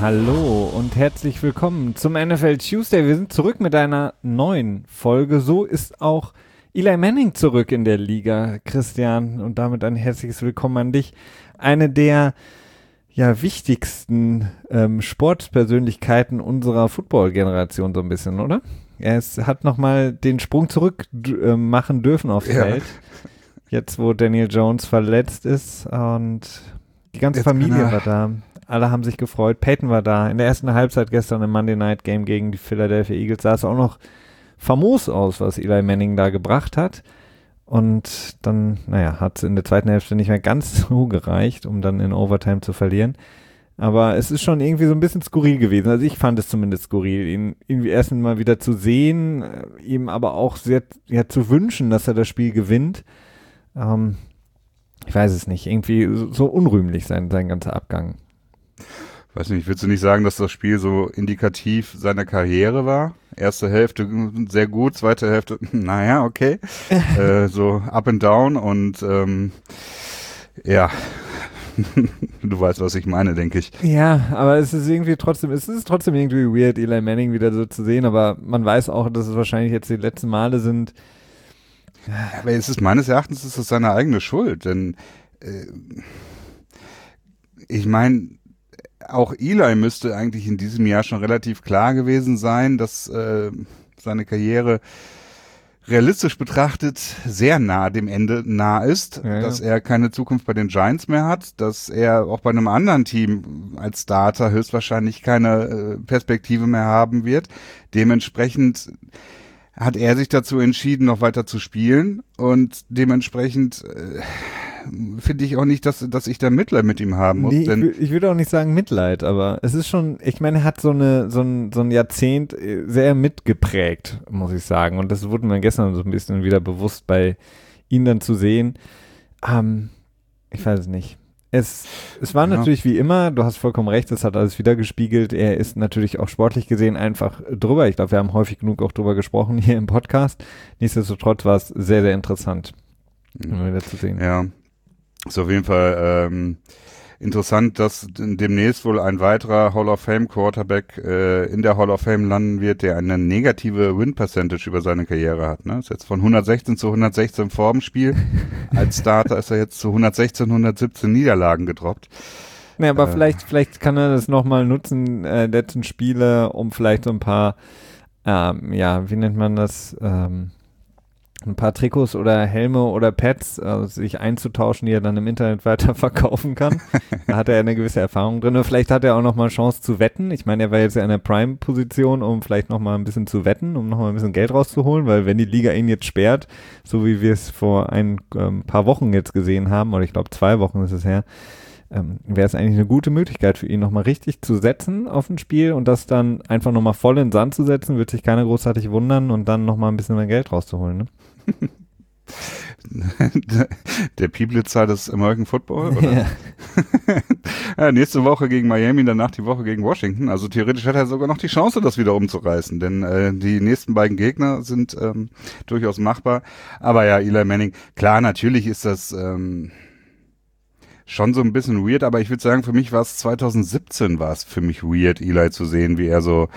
Hallo und herzlich willkommen zum NFL Tuesday. Wir sind zurück mit einer neuen Folge. So ist auch Eli Manning zurück in der Liga, Christian. Und damit ein herzliches Willkommen an dich. Eine der wichtigsten Sportpersönlichkeiten unserer Football-Generation so ein bisschen, oder? Er hat nochmal den Sprung zurück machen dürfen aufs Feld. Jetzt, wo Daniel Jones verletzt ist und die ganze Familie war da. Alle haben sich gefreut. Peyton war da. In der ersten Halbzeit gestern im Monday Night Game gegen die Philadelphia Eagles sah es auch noch famos aus, was Eli Manning da gebracht hat. Und dann, hat es in der zweiten Hälfte nicht mehr ganz so gereicht, um dann in Overtime zu verlieren. Aber es ist schon irgendwie so ein bisschen skurril gewesen. Also ich fand es zumindest skurril, ihn irgendwie erst mal wieder zu sehen, ihm aber auch sehr zu wünschen, dass er das Spiel gewinnt. Ich weiß es nicht. Irgendwie so unrühmlich sein ganzer Abgang. Weiß nicht, willst du nicht sagen, dass das Spiel so indikativ seiner Karriere war? Erste Hälfte sehr gut, zweite Hälfte, okay. So up and down und du weißt, was ich meine, denke ich. Ja, aber es ist trotzdem irgendwie weird, Eli Manning wieder so zu sehen, aber man weiß auch, dass es wahrscheinlich jetzt die letzten Male sind. Aber meines Erachtens ist es seine eigene Schuld, denn ich meine, auch Eli müsste eigentlich in diesem Jahr schon relativ klar gewesen sein, dass seine Karriere realistisch betrachtet sehr dem Ende ist, dass er keine Zukunft bei den Giants mehr hat, dass er auch bei einem anderen Team als Starter höchstwahrscheinlich keine Perspektive mehr haben wird. Dementsprechend hat er sich dazu entschieden, noch weiter zu spielen und dementsprechend finde ich auch nicht, dass ich da Mitleid mit ihm haben muss. Nee, ich würde auch nicht sagen Mitleid, aber es ist schon, ich meine, er hat so ein Jahrzehnt sehr mitgeprägt, muss ich sagen. Und das wurde mir gestern so ein bisschen wieder bewusst, bei ihm dann zu sehen. Ich weiß es nicht. Es war natürlich wie immer, du hast vollkommen recht, es hat alles wieder gespiegelt. Er ist natürlich auch sportlich gesehen einfach drüber. Ich glaube, wir haben häufig genug auch drüber gesprochen hier im Podcast. Nichtsdestotrotz war es sehr, sehr interessant, wieder zu sehen. Ja. Ist auf jeden Fall interessant, dass demnächst wohl ein weiterer Hall of Fame Quarterback in der Hall of Fame landen wird, der eine negative Win Percentage über seine Karriere hat. Ne? Ist jetzt von 116 zu 116 vor dem Spiel. Als Starter ist er jetzt zu 116, 117 Niederlagen gedroppt. Ja, aber vielleicht kann er das nochmal nutzen, letzten Spiele, um vielleicht so ein paar, wie nennt man das, ein paar Trikots oder Helme oder Pads sich einzutauschen, die er dann im Internet weiterverkaufen kann. Da hat er eine gewisse Erfahrung drin. Und vielleicht hat er auch nochmal Chance zu wetten. Ich meine, er war jetzt ja in der Prime-Position, um vielleicht nochmal ein bisschen zu wetten, um nochmal ein bisschen Geld rauszuholen, weil wenn die Liga ihn jetzt sperrt, so wie wir es vor ein paar Wochen jetzt gesehen haben, oder ich glaube 2 Wochen ist es her, wäre es eigentlich eine gute Möglichkeit für ihn, nochmal richtig zu setzen auf ein Spiel und das dann einfach nochmal voll in den Sand zu setzen, wird sich keiner großartig wundern und dann nochmal ein bisschen mehr Geld rauszuholen, ne? Der Pieblitzer des American Football, oder? Ja, nächste Woche gegen Miami, danach die Woche gegen Washington. Also theoretisch hat er sogar noch die Chance, das wieder umzureißen, denn die nächsten beiden Gegner sind durchaus machbar. Aber ja, Eli Manning, klar, natürlich ist das schon so ein bisschen weird, aber ich würde sagen, für mich war es 2017 war es für mich weird, Eli zu sehen, wie er so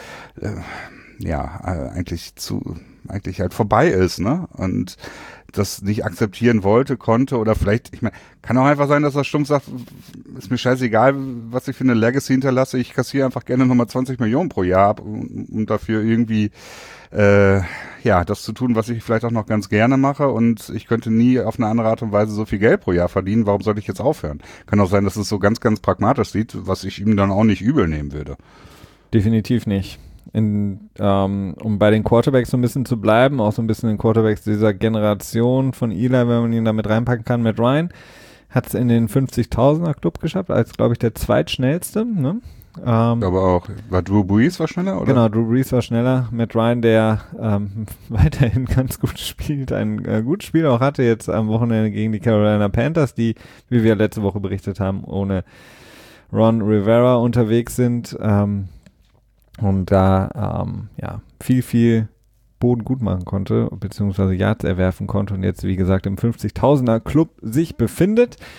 eigentlich halt vorbei ist, ne? Und das nicht akzeptieren wollte, konnte oder vielleicht, ich meine, kann auch einfach sein, dass er stumpf sagt, ist mir scheißegal, was ich für eine Legacy hinterlasse, ich kassiere einfach gerne nochmal 20 Millionen pro Jahr ab, um dafür irgendwie das zu tun, was ich vielleicht auch noch ganz gerne mache und ich könnte nie auf eine andere Art und Weise so viel Geld pro Jahr verdienen, warum sollte ich jetzt aufhören? Kann auch sein, dass es so ganz, ganz pragmatisch sieht, was ich ihm dann auch nicht übel nehmen würde. Definitiv nicht. Um bei den Quarterbacks so ein bisschen zu bleiben, auch so ein bisschen den Quarterbacks dieser Generation von Eli, wenn man ihn damit reinpacken kann, Matt Ryan, hat es in den 50.000er Club geschafft, als, glaube ich, der zweitschnellste, ne? Aber auch, war Drew Brees schneller, oder? Genau, Drew Brees war schneller. Matt Ryan, der weiterhin ganz gut spielt, ein gutes Spiel auch hatte jetzt am Wochenende gegen die Carolina Panthers, die, wie wir letzte Woche berichtet haben, ohne Ron Rivera unterwegs sind. Und da viel Boden gut machen konnte, beziehungsweise Yards erwerfen konnte und jetzt, wie gesagt, im 50.000er Club sich befindet.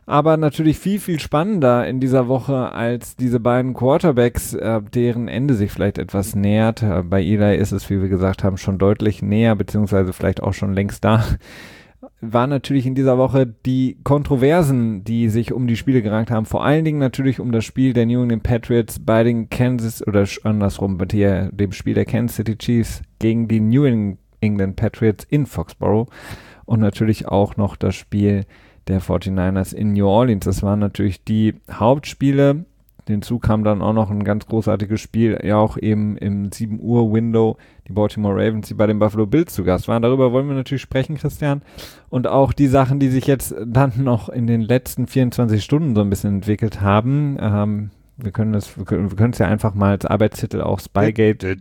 Aber natürlich viel, viel spannender in dieser Woche als diese beiden Quarterbacks, deren Ende sich vielleicht etwas nähert. Bei Eli ist es, wie wir gesagt haben, schon deutlich näher, beziehungsweise vielleicht auch schon längst da. War natürlich in dieser Woche die Kontroversen, die sich um die Spiele gerankt haben. Vor allen Dingen natürlich um das Spiel der New England Patriots bei den andersrum, bei dem Spiel der Kansas City Chiefs gegen die New England Patriots in Foxborough. Und natürlich auch noch das Spiel der 49ers in New Orleans. Das waren natürlich die Hauptspiele. Hinzu kam dann auch noch ein ganz großartiges Spiel, ja auch eben im 7 Uhr Window, die Baltimore Ravens, die bei den Buffalo Bills zu Gast waren. Darüber wollen wir natürlich sprechen, Christian. Und auch die Sachen, die sich jetzt dann noch in den letzten 24 Stunden so ein bisschen entwickelt haben. Wir können es ja einfach mal als Arbeitstitel auch Spygate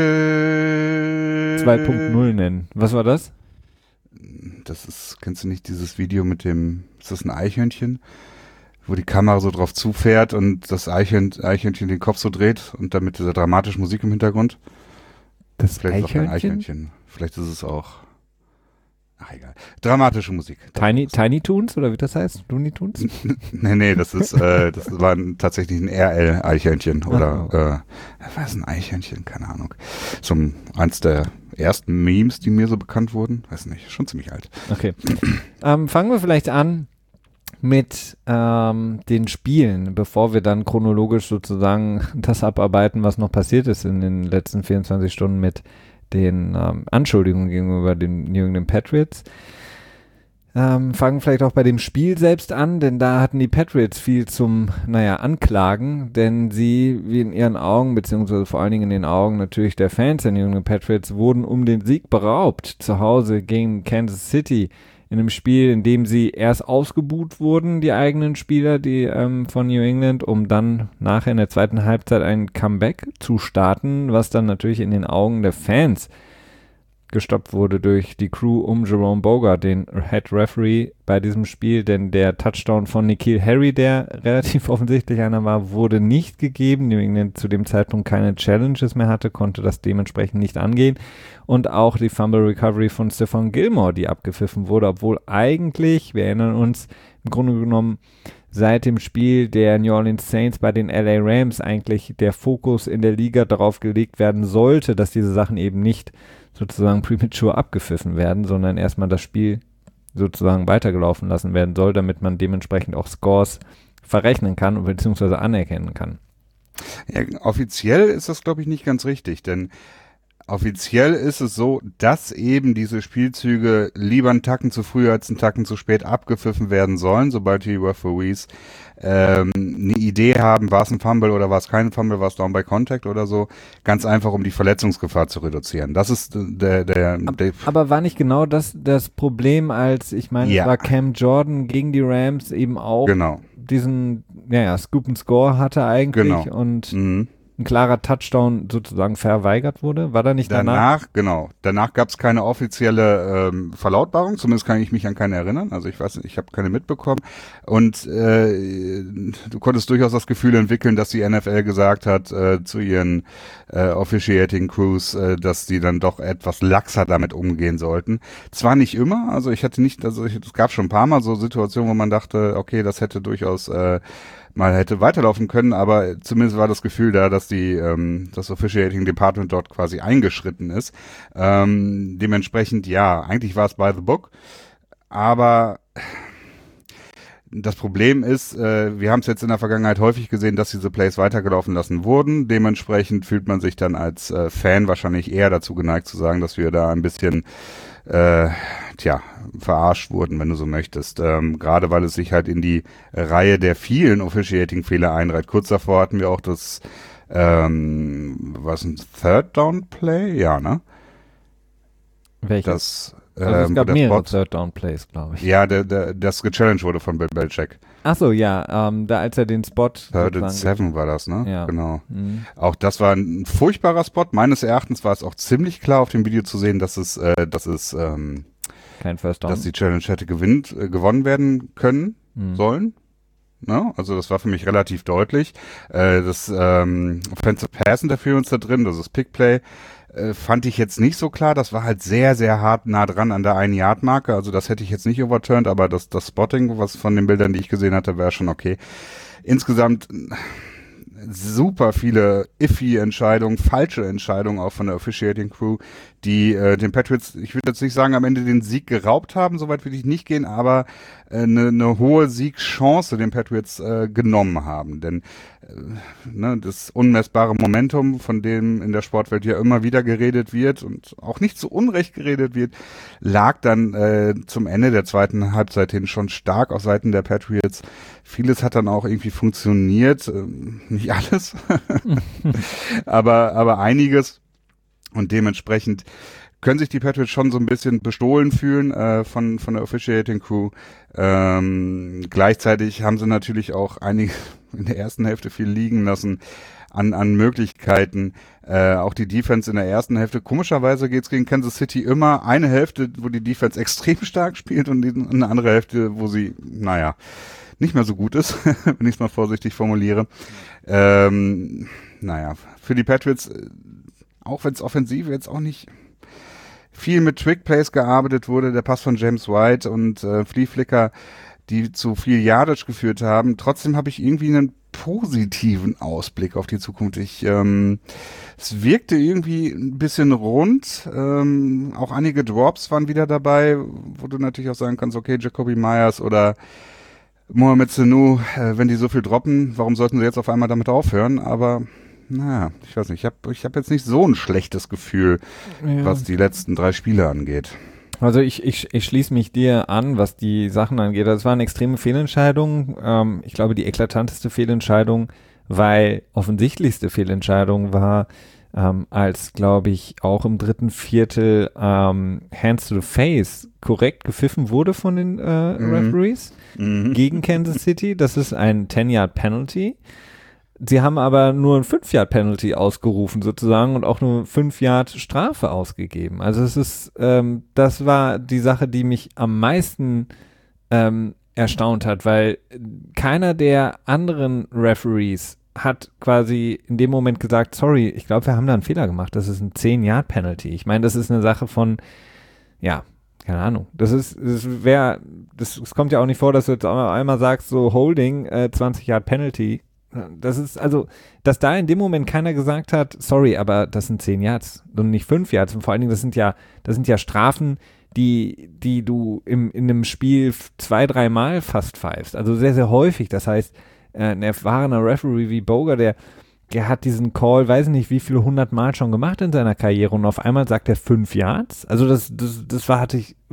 2.0 nennen. Was war das? Kennst du nicht dieses Video mit ist das ein Eichhörnchen? Wo die Kamera so drauf zufährt und das Eichhörnchen den Kopf so dreht und dann mit dieser dramatischen Musik im Hintergrund. Das Vielleicht ist es auch ein Eichhörnchen. Vielleicht ist es auch, ach egal. Dramatische Musik. Tiny Toons oder wie das heißt? Looney Tunes? Nee, das war tatsächlich ein RL-Eichhörnchen oder was ist ein Eichhörnchen? Keine Ahnung. Eins der ersten Memes, die mir so bekannt wurden. Weiß nicht, schon ziemlich alt. Okay. Fangen wir vielleicht an mit den Spielen, bevor wir dann chronologisch sozusagen das abarbeiten, was noch passiert ist in den letzten 24 Stunden mit den Anschuldigungen gegenüber den New England Patriots. Fangen vielleicht auch bei dem Spiel selbst an, denn da hatten die Patriots viel zum, Anklagen, denn sie, wie in ihren Augen, beziehungsweise vor allen Dingen in den Augen natürlich der Fans der New England Patriots, wurden um den Sieg beraubt, zu Hause gegen Kansas City, in einem Spiel, in dem sie erst ausgebuht wurden, die eigenen Spieler, die von New England, um dann nachher in der zweiten Halbzeit ein Comeback zu starten, was dann natürlich in den Augen der Fans gestoppt wurde durch die Crew um Jerome Boger, den Head Referee bei diesem Spiel, denn der Touchdown von N'Keal Harry, der relativ offensichtlich einer war, wurde nicht gegeben. New England zu dem Zeitpunkt keine Challenges mehr hatte, konnte das dementsprechend nicht angehen. Und auch die Fumble Recovery von Stephon Gilmore, die abgepfiffen wurde, obwohl eigentlich, wir erinnern uns, im Grunde genommen seit dem Spiel der New Orleans Saints bei den LA Rams eigentlich der Fokus in der Liga darauf gelegt werden sollte, dass diese Sachen eben nicht sozusagen premature abgepfiffen werden, sondern erstmal das Spiel sozusagen weitergelaufen lassen werden soll, damit man dementsprechend auch Scores verrechnen kann bzw. anerkennen kann. Ja, offiziell ist das, glaube ich, nicht ganz richtig, denn offiziell ist es so, dass eben diese Spielzüge lieber einen Tacken zu früh als einen Tacken zu spät abgepfiffen werden sollen, sobald die Referees eine Idee haben, war es ein Fumble oder war es kein Fumble, war es Down by Contact oder so, ganz einfach, um die Verletzungsgefahr zu reduzieren. Das ist Aber war nicht genau das Problem, als, ich meine, es war Cam Jordan gegen die Rams eben auch diesen, Scoop and Score hatte eigentlich und ein klarer Touchdown sozusagen verweigert wurde? War da nicht danach? Danach gab es keine offizielle Verlautbarung, zumindest kann ich mich an keine erinnern, also ich weiß nicht, ich habe keine mitbekommen und du konntest durchaus das Gefühl entwickeln, dass die NFL gesagt hat zu ihren Officiating Crews, dass die dann doch etwas laxer damit umgehen sollten. Zwar nicht immer, also es gab schon ein paar Mal so Situationen, wo man dachte, okay, das hätte durchaus mal hätte weiterlaufen können, aber zumindest war das Gefühl da, dass das Officiating Department dort quasi eingeschritten ist. Dementsprechend, ja, eigentlich war es by the book, aber das Problem ist, wir haben es jetzt in der Vergangenheit häufig gesehen, dass diese Plays weitergelaufen lassen wurden. Dementsprechend fühlt man sich dann als Fan wahrscheinlich eher dazu geneigt zu sagen, dass wir da ein bisschen verarscht wurden, wenn du so möchtest. Gerade weil es sich halt in die Reihe der vielen Officiating-Fehler einreiht. Kurz davor hatten wir auch das, was ein Third-Down-Play? Ja, ne? Welches? Es gab mehrere Third-Down-Plays, glaube ich. Ja, das gechallenged wurde von Bill Belichick. Achso, ja, da als er den Spot... Third and Seven war das, ne? Ja. Genau. Mhm. Auch das war ein furchtbarer Spot. Meines Erachtens war es auch ziemlich klar auf dem Video zu sehen, dass es kein First Down. Dass die Challenge hätte gewonnen werden können, sollen. ne? Also das war für mich relativ deutlich. Das Offensive Pass Interference da drin, das ist Pick-Play, fand ich jetzt nicht so klar. Das war halt sehr, sehr hart nah dran an der 1-Yard-Marke. Also das hätte ich jetzt nicht overturned, aber das Spotting, was von den Bildern, die ich gesehen hatte, wäre schon okay. Insgesamt super viele iffy Entscheidungen, falsche Entscheidungen auch von der Officiating Crew, die den Patriots, ich würde jetzt nicht sagen, am Ende den Sieg geraubt haben, soweit will ich nicht gehen, aber eine hohe Siegchance den Patriots genommen haben. Denn das unmessbare Momentum, von dem in der Sportwelt ja immer wieder geredet wird und auch nicht zu Unrecht geredet wird, lag dann zum Ende der zweiten Halbzeit hin schon stark auf Seiten der Patriots. Vieles hat dann auch irgendwie funktioniert, nicht alles, aber einiges. Und dementsprechend können sich die Patriots schon so ein bisschen bestohlen fühlen von der Officiating Crew. Gleichzeitig haben sie natürlich auch einige in der ersten Hälfte viel liegen lassen an Möglichkeiten. Auch die Defense in der ersten Hälfte. Komischerweise geht's gegen Kansas City immer eine Hälfte, wo die Defense extrem stark spielt und eine andere Hälfte, wo sie, nicht mehr so gut ist, wenn ich es mal vorsichtig formuliere. Für die Patriots, auch wenn es offensiv jetzt auch nicht viel mit Trick-Plays gearbeitet wurde, der Pass von James White und Flea Flicker, die zu viel Yardage geführt haben, trotzdem habe ich irgendwie einen positiven Ausblick auf die Zukunft. Es wirkte irgendwie ein bisschen rund, auch einige Drops waren wieder dabei, wo du natürlich auch sagen kannst, okay, Jacoby Myers oder Mohamed Sanu, wenn die so viel droppen, warum sollten sie jetzt auf einmal damit aufhören? Aber ich weiß nicht, ich hab jetzt nicht so ein schlechtes Gefühl, was die letzten 3 Spiele angeht. Also ich schließe mich dir an, was die Sachen angeht. Das waren extreme Fehlentscheidungen. Ich glaube, die eklatanteste Fehlentscheidung, weil offensichtlichste Fehlentscheidung war, als, glaube ich, auch im dritten Viertel Hands to the Face korrekt gepfiffen wurde von den Referees gegen Kansas City. Das ist ein 10-Yard-Penalty. Sie haben aber nur ein 5-Yard-Penalty ausgerufen sozusagen und auch nur 5-Yard-Strafe ausgegeben. Also es ist, das war die Sache, die mich am meisten erstaunt hat, weil keiner der anderen Referees hat quasi in dem Moment gesagt, sorry, ich glaube, wir haben da einen Fehler gemacht. Das ist ein 10-Yard-Penalty. Ich meine, das ist eine Sache von, keine Ahnung. Es kommt ja auch nicht vor, dass du jetzt einmal sagst, so Holding, 20-Yard-Penalty. Das ist also, dass da in dem Moment keiner gesagt hat, sorry, aber das sind 10 Yards und nicht 5 Yards. Und vor allen Dingen, das sind ja Strafen, die du in einem Spiel 2-3 Mal fast pfeifst. Also sehr, sehr häufig. Das heißt, ein erfahrener Referee wie Boger, der hat diesen Call, weiß nicht wie viele 100 Mal schon gemacht in seiner Karriere und auf einmal sagt er 5 Yards. Also das war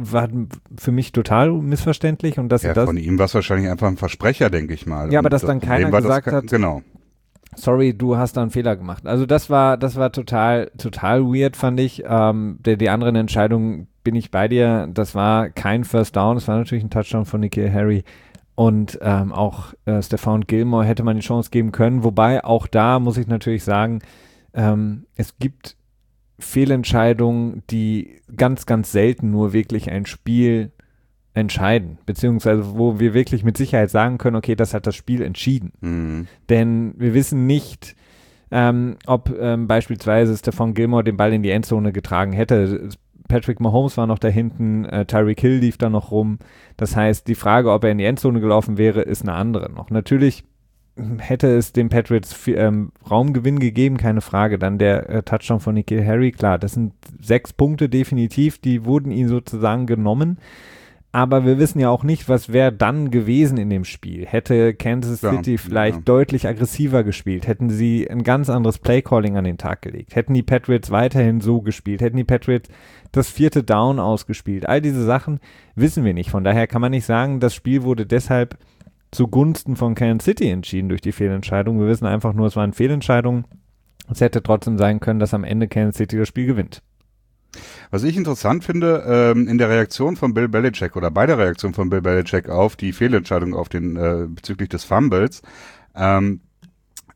für mich total missverständlich. Und von ihm war es wahrscheinlich einfach ein Versprecher, denke ich mal. Ja, aber dass dann keiner gesagt hat, genau. Sorry, du hast da einen Fehler gemacht. Also das war total weird, fand ich. Die anderen Entscheidungen bin ich bei dir. Das war kein First Down, das war natürlich ein Touchdown von N'Keal Harry. Und auch Stephon Gilmore hätte man die Chance geben können. Wobei auch da muss ich natürlich sagen, es gibt Fehlentscheidungen, die ganz, ganz selten nur wirklich ein Spiel entscheiden. Beziehungsweise wo wir wirklich mit Sicherheit sagen können, okay, das hat das Spiel entschieden. Mhm. Denn wir wissen nicht, ob beispielsweise Stephon Gilmore den Ball in die Endzone getragen hätte. Patrick Mahomes war noch da hinten, Tyreek Hill lief da noch rum. Das heißt, die Frage, ob er in die Endzone gelaufen wäre, ist eine andere noch. Natürlich hätte es den Patriots Raumgewinn gegeben, keine Frage. Dann der Touchdown von N'Keal Harry, klar, das sind 6 Punkte definitiv, die wurden ihm sozusagen genommen. Aber wir wissen ja auch nicht, was wäre dann gewesen in dem Spiel. Hätte Kansas City vielleicht deutlich aggressiver gespielt, hätten sie ein ganz anderes Playcalling an den Tag gelegt, hätten die Patriots weiterhin so gespielt, hätten die Patriots das 4. Down ausgespielt. All diese Sachen wissen wir nicht. Von daher kann man nicht sagen, das Spiel wurde deshalb zugunsten von Kansas City entschieden durch die Fehlentscheidung. Wir wissen einfach nur, es waren Fehlentscheidungen. Es hätte trotzdem sein können, dass am Ende Kansas City das Spiel gewinnt. Was ich interessant finde, in der Reaktion von Bill Belichick oder bei der Reaktion von Bill Belichick auf die Fehlentscheidung bezüglich des Fumbles,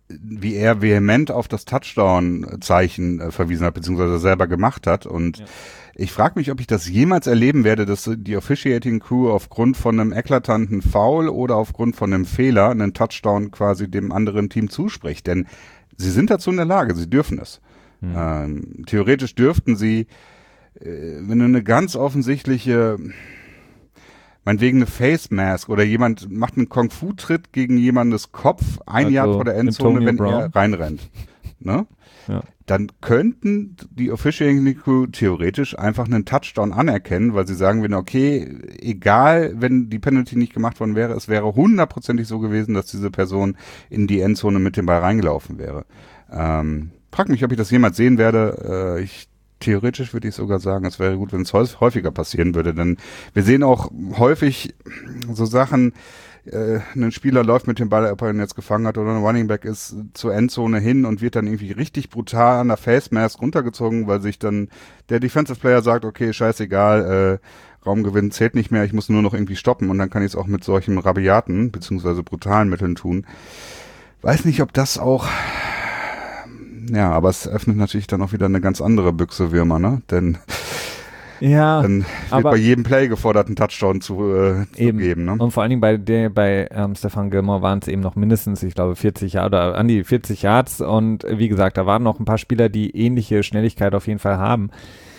wie er vehement auf das Touchdown-Zeichen verwiesen hat, beziehungsweise selber gemacht hat. Und ich frage mich, ob ich das jemals erleben werde, dass die Officiating Crew aufgrund von einem eklatanten Foul oder aufgrund von einem Fehler einen Touchdown quasi dem anderen Team zuspricht. Denn sie sind dazu in der Lage, sie dürfen es. Theoretisch dürften sie, wenn du eine ganz offensichtliche, meinetwegen eine Face Mask oder jemand macht einen Kung-Fu-Tritt gegen jemandes Kopf ein Jahr vor der Endzone, wenn er reinrennt, ne? Ja. Dann könnten die Officiating Crew theoretisch einfach einen Touchdown anerkennen, weil sie sagen würden, okay, egal, wenn die Penalty nicht gemacht worden wäre, es wäre 100%ig so gewesen, dass diese Person in die Endzone mit dem Ball reingelaufen wäre. Frag mich, ob ich das jemals sehen werde. Theoretisch würde ich sogar sagen, es wäre gut, wenn es häufiger passieren würde, denn wir sehen auch häufig so Sachen, ein Spieler läuft mit dem Ball, ob er ihn jetzt gefangen hat oder ein Running Back ist, zur Endzone hin und wird dann irgendwie richtig brutal an der Face Mask runtergezogen, weil sich dann der Defensive Player sagt, okay, scheißegal, Raumgewinn zählt nicht mehr, ich muss nur noch irgendwie stoppen und dann kann ich es auch mit solchen rabiaten beziehungsweise brutalen Mitteln tun. Weiß nicht, ob das auch... Ja, aber es öffnet natürlich dann auch wieder eine ganz andere Büchse Würmer, ne? Denn dann wird bei jedem Play gefordert, einen Touchdown zu geben, ne? Und vor allen Dingen bei Stephon Gilmore waren es eben noch mindestens, ich glaube, 40 Yards oder an die 40 Yards und wie gesagt, da waren noch ein paar Spieler, die ähnliche Schnelligkeit auf jeden Fall haben.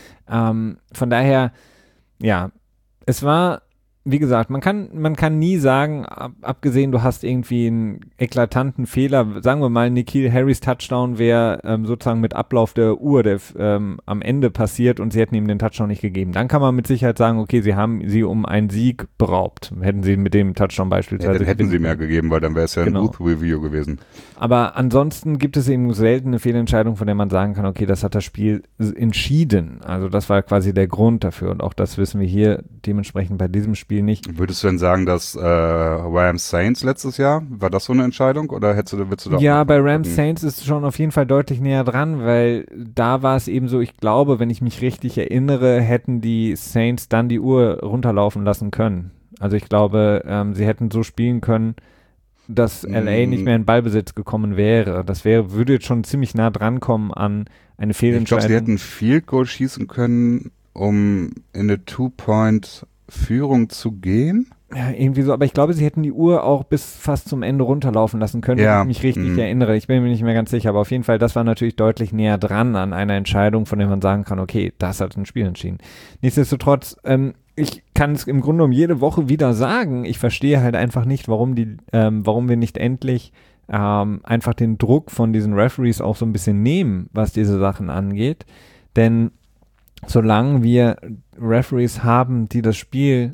Von daher, ja, es war, wie gesagt, man kann nie sagen, abgesehen, du hast irgendwie einen eklatanten Fehler, sagen wir mal, N'Keal Harrys Touchdown wäre sozusagen mit Ablauf der Uhr am Ende passiert und sie hätten ihm den Touchdown nicht gegeben. Dann kann man mit Sicherheit sagen, okay, sie haben sie um einen Sieg beraubt. Hätten sie mit dem Touchdown beispielsweise. Ja, dann hätten sie mehr gegeben, weil dann wäre es ja ein Booth Review gewesen. Aber ansonsten gibt es eben selten eine Fehlentscheidung, von der man sagen kann, okay, das hat das Spiel entschieden. Also das war quasi der Grund dafür und auch das wissen wir hier dementsprechend bei diesem Spiel nicht. Würdest du denn sagen, dass Rams Saints letztes Jahr, war das so eine Entscheidung oder würdest du da? Ja, bei Rams Saints ist es schon auf jeden Fall deutlich näher dran, weil da war es eben so, ich glaube, wenn ich mich richtig erinnere, hätten die Saints dann die Uhr runterlaufen lassen können. Also ich glaube, sie hätten so spielen können, dass LA nicht mehr in Ballbesitz gekommen wäre. Das würde jetzt schon ziemlich nah dran kommen an eine Fehlentscheidung. Ich glaube, sie hätten Field Goal schießen können, um in eine Two-Point-Führung zu gehen. Ja, irgendwie so, aber ich glaube, sie hätten die Uhr auch bis fast zum Ende runterlaufen lassen können, wenn ich mich richtig erinnere. Ich bin mir nicht mehr ganz sicher, aber auf jeden Fall, das war natürlich deutlich näher dran an einer Entscheidung, von der man sagen kann, okay, das hat ein Spiel entschieden. Nichtsdestotrotz, ich kann es im Grunde um jede Woche wieder sagen, ich verstehe halt einfach nicht, warum wir nicht endlich einfach den Druck von diesen Referees auch so ein bisschen nehmen, was diese Sachen angeht, denn solange wir Referees haben, die das Spiel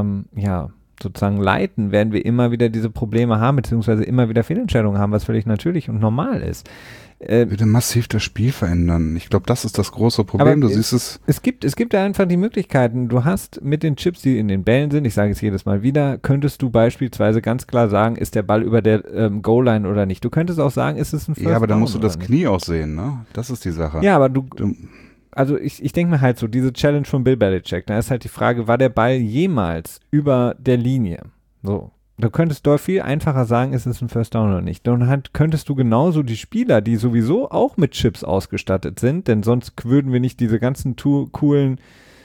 sozusagen leiten, werden wir immer wieder diese Probleme haben, beziehungsweise immer wieder Fehlentscheidungen haben, was völlig natürlich und normal ist. Würde massiv das Spiel verändern. Ich glaube, das ist das große Problem. Du siehst es. Es gibt da einfach die Möglichkeiten. Du hast mit den Chips, die in den Bällen sind, ich sage es jedes Mal wieder, könntest du beispielsweise ganz klar sagen, ist der Ball über der Goal-Line oder nicht. Du könntest auch sagen, ist es ein First Down? Ja, aber dann musst du das Knie auch sehen, ne? Das ist die Sache. Ja, aber also ich denke mir halt so, diese Challenge von Bill Belichick, da ist halt die Frage, war der Ball jemals über der Linie? So, du könntest dort viel einfacher sagen, ist es ein First Down oder nicht. Dann könntest du genauso die Spieler, die sowieso auch mit Chips ausgestattet sind, denn sonst würden wir nicht diese ganzen coolen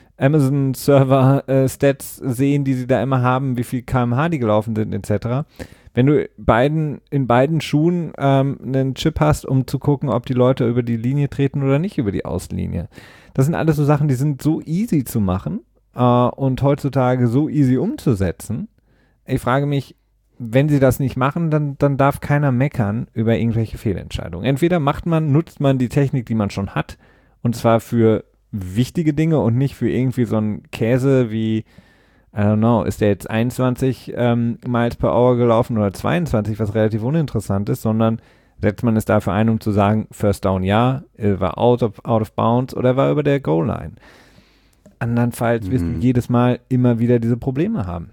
Amazon-Server-Stats sehen, die sie da immer haben, wie viel kmh die gelaufen sind, etc. Wenn du in beiden Schuhen einen Chip hast, um zu gucken, ob die Leute über die Linie treten oder nicht über die Auslinie. Das sind alles so Sachen, die sind so easy zu machen und heutzutage so easy umzusetzen. Ich frage mich, wenn sie das nicht machen, dann darf keiner meckern über irgendwelche Fehlentscheidungen. Entweder nutzt man die Technik, die man schon hat, und zwar für wichtige Dinge und nicht für irgendwie so einen Käse wie, I don't know, ist der jetzt 21 Miles per Hour gelaufen oder 22, was relativ uninteressant ist, sondern setzt man es dafür ein, um zu sagen, First Down ja, er war out of bounds oder er war über der Goal-Line. Andernfalls wirst du jedes Mal immer wieder diese Probleme haben.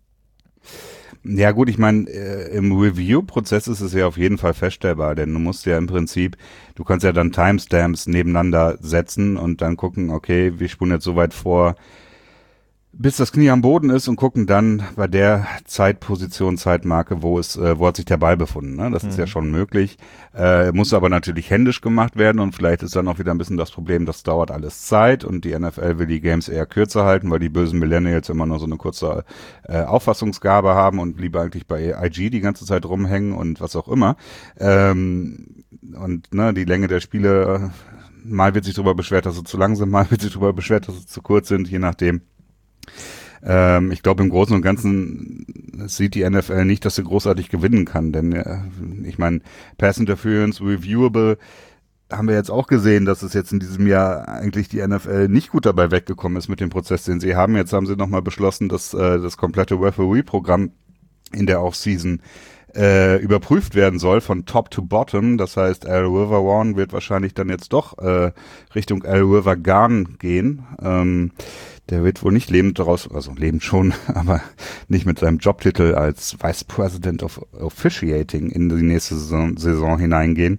Ja gut, ich meine, im Review-Prozess ist es ja auf jeden Fall feststellbar, denn du musst ja im Prinzip, du kannst ja dann Timestamps nebeneinander setzen und dann gucken, okay, wir spulen jetzt so weit vor, bis das Knie am Boden ist und gucken dann bei der Zeitmarke, wo hat sich der Ball befunden. Ne? Das ist ja schon möglich. Muss aber natürlich händisch gemacht werden und vielleicht ist dann auch wieder ein bisschen das Problem, das dauert alles Zeit und die NFL will die Games eher kürzer halten, weil die bösen Millennials immer nur so eine kurze Auffassungsgabe haben und lieber eigentlich bei IG die ganze Zeit rumhängen und was auch immer. Und ne, die Länge der Spiele, mal wird sich darüber beschwert, dass sie zu lang sind, mal wird sich darüber beschwert, dass sie zu kurz sind, je nachdem. Ich glaube, im Großen und Ganzen sieht die NFL nicht, dass sie großartig gewinnen kann, denn ich meine, Pass Interference, Reviewable, haben wir jetzt auch gesehen, dass es jetzt in diesem Jahr eigentlich die NFL nicht gut dabei weggekommen ist mit dem Prozess, den sie haben. Jetzt haben sie nochmal beschlossen, dass das komplette Referee-Programm in der Offseason überprüft werden soll von Top to Bottom. Das heißt, Al Riveron wird wahrscheinlich dann jetzt doch Richtung Al Riveron gehen. Der wird wohl nicht lebend schon, aber nicht mit seinem Jobtitel als Vice President of Officiating in die nächste Saison hineingehen.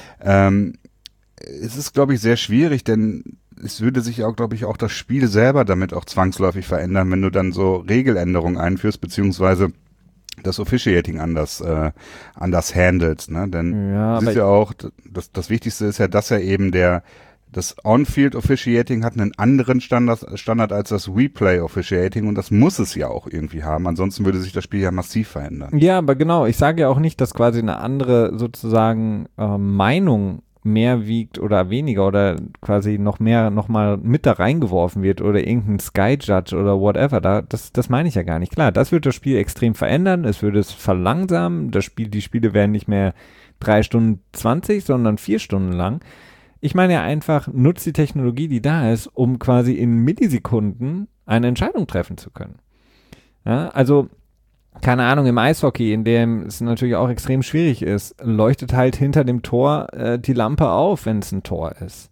Es ist, glaube ich, sehr schwierig, denn es würde sich auch, glaube ich, auch das Spiel selber damit auch zwangsläufig verändern, wenn du dann so Regeländerungen einführst, beziehungsweise das Officiating anders handelt, ne? Denn es ist ja auch, das Wichtigste ist ja, dass ja eben das On-Field Officiating hat einen anderen Standard als das Replay Officiating und das muss es ja auch irgendwie haben, ansonsten würde sich das Spiel ja massiv verändern. Ja, aber genau, ich sage ja auch nicht, dass quasi eine andere sozusagen Meinung mehr wiegt oder weniger oder quasi nochmal mit da reingeworfen wird oder irgendein Sky Judge oder whatever, das meine ich ja gar nicht. Klar, das wird das Spiel extrem verändern, es würde es verlangsamen, die Spiele werden nicht mehr 3 Stunden 20, sondern 4 Stunden lang. Ich meine ja einfach, nutzt die Technologie, die da ist, um quasi in Millisekunden eine Entscheidung treffen zu können. Ja, also keine Ahnung, im Eishockey, in dem es natürlich auch extrem schwierig ist, leuchtet halt hinter dem Tor die Lampe auf, wenn es ein Tor ist.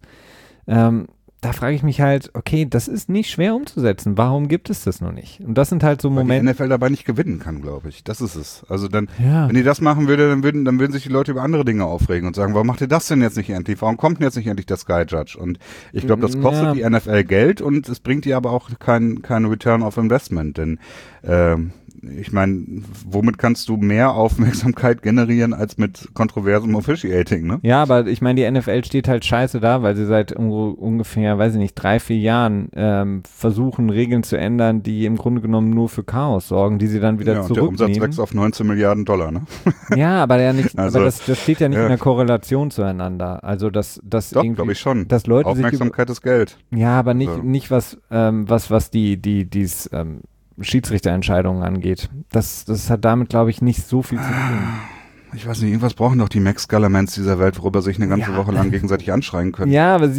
Da frage ich mich halt, okay, das ist nicht schwer umzusetzen. Warum gibt es das noch nicht? Und das sind halt so Momente. Weil die NFL dabei nicht gewinnen kann, glaube ich. Das ist es. Also dann, wenn die das machen würde, dann würden sich die Leute über andere Dinge aufregen und sagen, warum macht ihr das denn jetzt nicht endlich? Warum kommt denn jetzt nicht endlich der Sky Judge? Und ich glaube, das kostet die NFL Geld und es bringt ihr aber auch kein Return of Investment, denn ich meine, womit kannst du mehr Aufmerksamkeit generieren als mit kontroversem Officiating, ne? Ja, aber ich meine, die NFL steht halt scheiße da, weil sie seit ungefähr, weiß ich nicht, 3-4 Jahren versuchen, Regeln zu ändern, die im Grunde genommen nur für Chaos sorgen, die sie dann wieder zurücknehmen. Der Umsatz wächst auf $19 Milliarden, ne? Ja, aber das steht ja nicht in der Korrelation zueinander. Also das doch, glaube ich schon. Dass Leute Aufmerksamkeit ist Geld. Ja, aber nicht was die Schiedsrichterentscheidungen angeht. Das hat damit, glaube ich, nicht so viel zu tun. Ich weiß nicht, irgendwas brauchen doch die Max Gallamans dieser Welt, worüber sich eine ganze Woche lang gegenseitig anschreien können. Ja, aber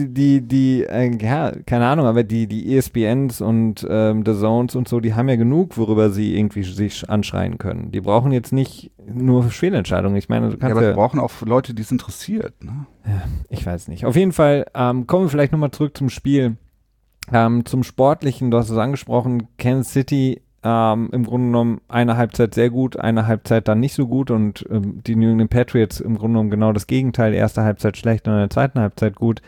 keine Ahnung, aber die ESPNs und The Zones und so, die haben ja genug, worüber sie irgendwie sich anschreien können. Die brauchen jetzt nicht nur Fehlentscheidungen. Ich meine, du kannst aber wir brauchen auch Leute, die es interessiert, ne? Ja, ich weiß nicht. Auf jeden Fall kommen wir vielleicht nochmal zurück zum Spiel. Zum Sportlichen, du hast es angesprochen, Kansas City im Grunde genommen eine Halbzeit sehr gut, eine Halbzeit dann nicht so gut und die New England Patriots im Grunde genommen genau das Gegenteil, erste Halbzeit schlecht und in der zweiten Halbzeit gut.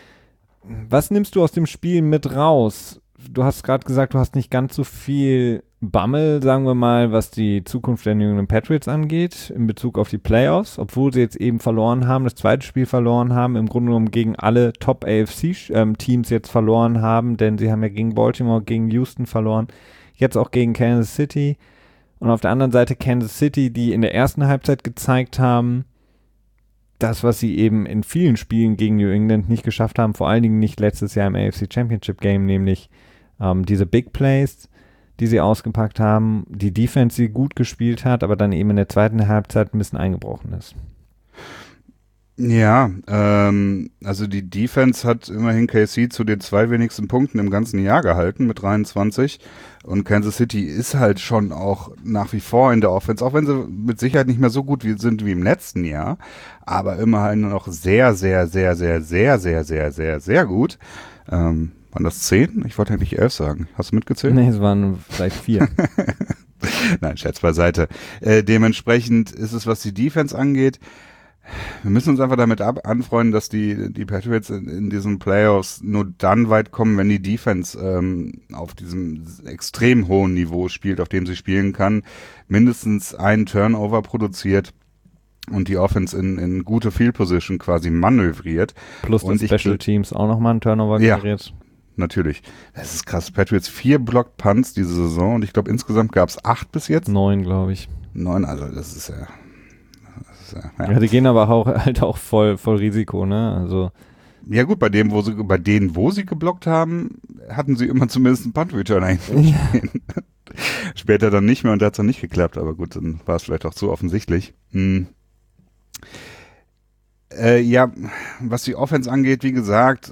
Was nimmst du aus dem Spiel mit raus? Du hast gerade gesagt, du hast nicht ganz so viel Bammel, sagen wir mal, was die Zukunft der New England Patriots angeht, in Bezug auf die Playoffs, obwohl sie jetzt eben verloren haben, das zweite Spiel verloren haben, im Grunde genommen gegen alle Top-AFC-Teams jetzt verloren haben, denn sie haben ja gegen Baltimore, gegen Houston verloren, jetzt auch gegen Kansas City und auf der anderen Seite Kansas City, die in der ersten Halbzeit gezeigt haben, das, was sie eben in vielen Spielen gegen New England nicht geschafft haben, vor allen Dingen nicht letztes Jahr im AFC Championship Game, nämlich diese Big Plays, die sie ausgepackt haben, die Defense, die gut gespielt hat, aber dann eben in der zweiten Halbzeit ein bisschen eingebrochen ist. Ja, also die Defense hat immerhin KC zu den 2 wenigsten Punkten im ganzen Jahr gehalten mit 23 und Kansas City ist halt schon auch nach wie vor in der Offense, auch wenn sie mit Sicherheit nicht mehr so gut sind wie im letzten Jahr, aber immerhin noch sehr, sehr, sehr, sehr, sehr, sehr, sehr, sehr, sehr gut. Waren das 10? Ich wollte eigentlich 11 sagen. Hast du mitgezählt? Nee, es waren vielleicht 4. Nein, Scherz beiseite. Dementsprechend ist es, was die Defense angeht, Wir müssen uns einfach damit anfreunden, dass die Patriots in diesen Playoffs nur dann weit kommen, wenn die Defense auf diesem extrem hohen Niveau spielt, auf dem sie spielen kann, mindestens einen Turnover produziert und die Offense in gute Field Position quasi manövriert. Plus die Special Teams auch nochmal einen Turnover generiert. Ja, natürlich. Das ist krass. Patriots 4 Blocked Punts diese Saison und ich glaube insgesamt gab es 8 bis jetzt. 9, glaube ich. 9, also das ist ja... Ja, die gehen aber auch halt auch voll Risiko, ne? Also ja gut, bei denen, wo sie geblockt haben, hatten sie immer zumindest einen Punt-Returner hinstehen. Später dann nicht mehr und da hat es dann nicht geklappt, aber gut, dann war es vielleicht auch zu offensichtlich. Ja, was die Offense angeht, wie gesagt,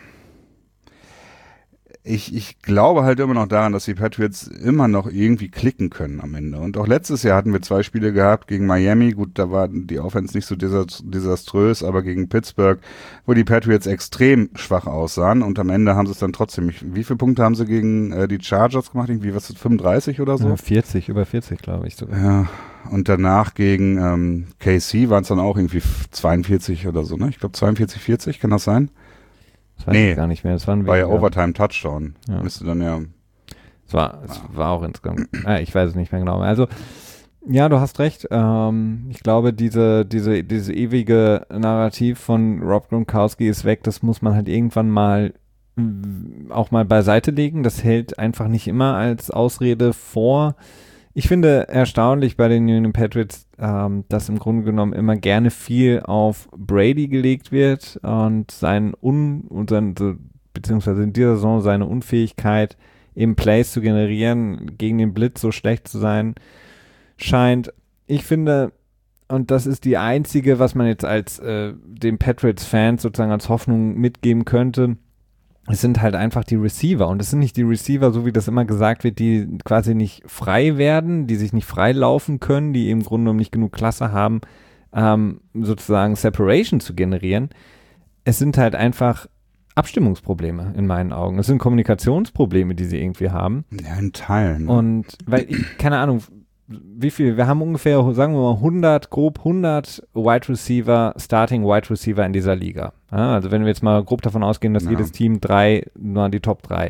ich glaube halt immer noch daran, dass die Patriots immer noch irgendwie klicken können am Ende. Und auch letztes Jahr hatten wir 2 Spiele gehabt gegen Miami. Gut, da war die Offense nicht so desaströs, aber gegen Pittsburgh, wo die Patriots extrem schwach aussahen. Und am Ende haben sie es dann trotzdem. Wie viele Punkte haben sie gegen die Chargers gemacht? Irgendwie, was ist 35 oder so? Ja, 40, über 40, glaube ich sogar. Ja, und danach gegen KC waren es dann auch irgendwie 42 oder so, ne? Ich glaube 42, 40, kann das sein? Das weiß ich gar nicht mehr. Das war ja Overtime-Touchdown. Ja. Müsste dann ja... Es war auch insgesamt... ich weiß es nicht mehr genau. Also, ja, du hast recht. Ich glaube, diese ewige Narrativ von Rob Gronkowski ist weg. Das muss man halt irgendwann mal auch mal beiseite legen. Das hält einfach nicht immer als Ausrede vor. Ich finde erstaunlich bei den New England Patriots, dass im Grunde genommen immer gerne viel auf Brady gelegt wird und beziehungsweise in dieser Saison seine Unfähigkeit, eben Plays zu generieren, gegen den Blitz so schlecht zu sein scheint. Ich finde, und das ist die einzige, was man jetzt als den Patriots-Fans sozusagen als Hoffnung mitgeben könnte, es sind halt einfach die Receiver und es sind nicht die Receiver, so wie das immer gesagt wird, die quasi nicht frei werden, die sich nicht frei laufen können, die im Grunde genommen nicht genug Klasse haben, sozusagen Separation zu generieren. Es sind halt einfach Abstimmungsprobleme in meinen Augen. Es sind Kommunikationsprobleme, die sie irgendwie haben. Ja, in Teilen. Und weil keine Ahnung, wie viel, wir haben ungefähr, sagen wir mal grob 100 Starting Wide Receiver in dieser Liga. Ja, also wenn wir jetzt mal grob davon ausgehen, dass jedes Team 3, nur die Top 3.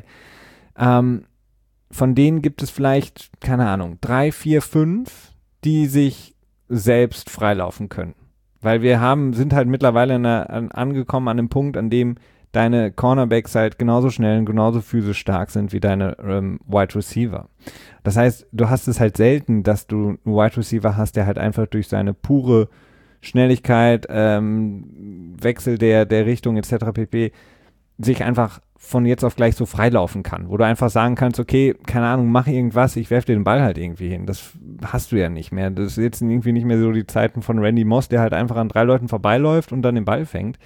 Von denen gibt es vielleicht, keine Ahnung, 3, 4, 5, die sich selbst freilaufen können. Weil wir sind halt mittlerweile angekommen an einem Punkt, an dem deine Cornerbacks halt genauso schnell und genauso physisch stark sind wie deine Wide Receiver. Das heißt, du hast es halt selten, dass du einen Wide Receiver hast, der halt einfach durch seine pure Schnelligkeit, Wechsel der Richtung etc. pp. Sich einfach von jetzt auf gleich so freilaufen kann, wo du einfach sagen kannst, okay, keine Ahnung, mach irgendwas, ich werfe dir den Ball halt irgendwie hin. Das hast du ja nicht mehr. Das ist jetzt irgendwie nicht mehr so die Zeiten von Randy Moss, der halt einfach an 3 Leuten vorbeiläuft und dann den Ball fängt.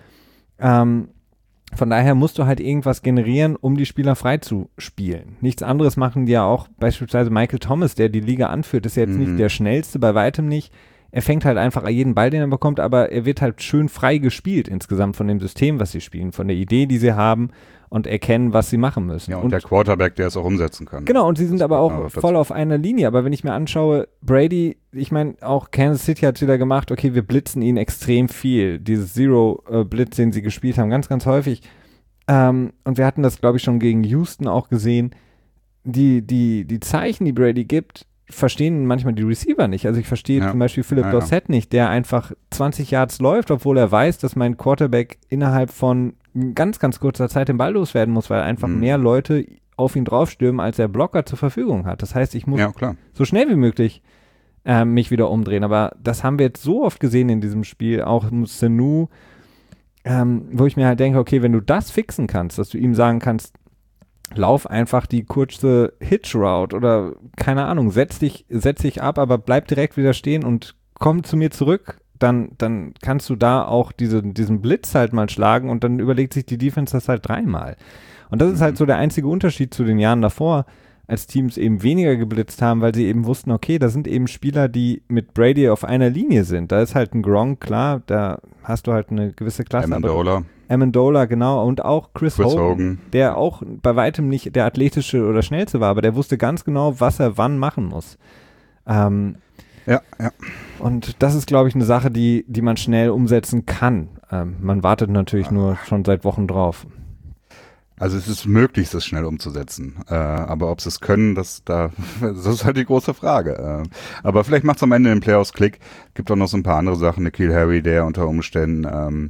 Von daher musst du halt irgendwas generieren, um die Spieler frei zu spielen. Nichts anderes machen die ja auch beispielsweise Michael Thomas, der die Liga anführt, ist ja jetzt nicht der schnellste, bei weitem nicht. Er fängt halt einfach jeden Ball, den er bekommt, aber er wird halt schön frei gespielt insgesamt von dem System, was sie spielen, von der Idee, die sie haben und erkennen, was sie machen müssen. Ja, und der Quarterback, der es auch umsetzen kann. Genau, und sie sind aber auch voll auf einer Linie. Aber wenn ich mir anschaue, Brady, ich meine, auch Kansas City hat es wieder gemacht, okay, wir blitzen ihn extrem viel. Dieses Zero-Blitz, den sie gespielt haben, ganz, ganz häufig. Und wir hatten das, glaube ich, schon gegen Houston auch gesehen. Die Zeichen, die Brady gibt, verstehen manchmal die Receiver nicht. Also ich verstehe zum Beispiel Philip Dorsett nicht, der einfach 20 Yards läuft, obwohl er weiß, dass mein Quarterback innerhalb von ganz, ganz kurzer Zeit den Ball loswerden muss, weil einfach mehr Leute auf ihn draufstürmen, als der Blocker zur Verfügung hat. Das heißt, ich muss so schnell wie möglich mich wieder umdrehen. Aber das haben wir jetzt so oft gesehen in diesem Spiel, auch Sanu, wo ich mir halt denke, okay, wenn du das fixen kannst, dass du ihm sagen kannst, lauf einfach die kurze Hitch-Route oder keine Ahnung, setz dich ab, aber bleib direkt wieder stehen und komm zu mir zurück, dann kannst du da auch diesen Blitz halt mal schlagen und dann überlegt sich die Defense das halt 3-mal. Und das ist halt so der einzige Unterschied zu den Jahren davor, als Teams eben weniger geblitzt haben, weil sie eben wussten, okay, da sind eben Spieler, die mit Brady auf einer Linie sind. Da ist halt ein Gronk, klar, da hast du halt eine gewisse Klasse. Amendola, genau, und auch Chris Hogan, der auch bei weitem nicht der athletische oder schnellste war, aber der wusste ganz genau, was er wann machen muss. Ja, ja. Und das ist, glaube ich, eine Sache, die man schnell umsetzen kann. Man wartet natürlich nur schon seit Wochen drauf. Also es ist möglich, das schnell umzusetzen. Aber ob sie es können, das ist halt die große Frage. Aber vielleicht macht es am Ende den Playoffs Klick. Gibt auch noch so ein paar andere Sachen. N'Keal Harry, der unter Umständen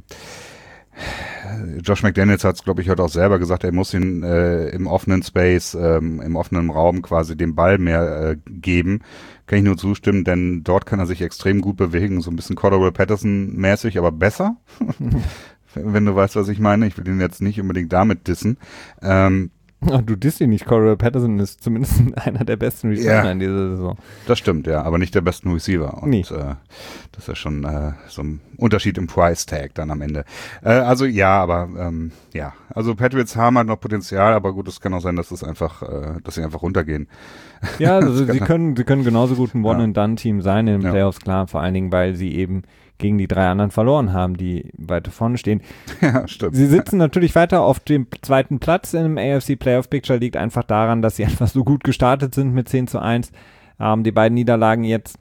Josh McDaniels hat es, glaube ich, heute auch selber gesagt, er muss ihn im offenen Space, im offenen Raum quasi den Ball mehr geben. Kann ich nur zustimmen, denn dort kann er sich extrem gut bewegen, so ein bisschen Cordell Patterson-mäßig, aber besser. Wenn du weißt, was ich meine. Ich will ihn jetzt nicht unbedingt damit dissen. Du disst ihn nicht. Cordell Patterson ist zumindest einer der besten Receiver in dieser Saison. Das stimmt, ja, aber nicht der besten Receiver. Und das ist ja schon so ein Unterschied im Price-Tag dann am Ende. Also Patriots haben halt noch Potenzial, aber gut, es kann auch sein, dass sie einfach runtergehen. Ja, also sie können genauso gut ein One-and-Done-Team sein in den Playoffs, klar, vor allen Dingen, weil sie eben gegen die 3 anderen verloren haben, die weiter vorne stehen. Ja, stimmt. Sie sitzen natürlich weiter auf dem 2. Platz im AFC Playoff Picture, liegt einfach daran, dass sie einfach so gut gestartet sind mit 10-1. Die beiden Niederlagen jetzt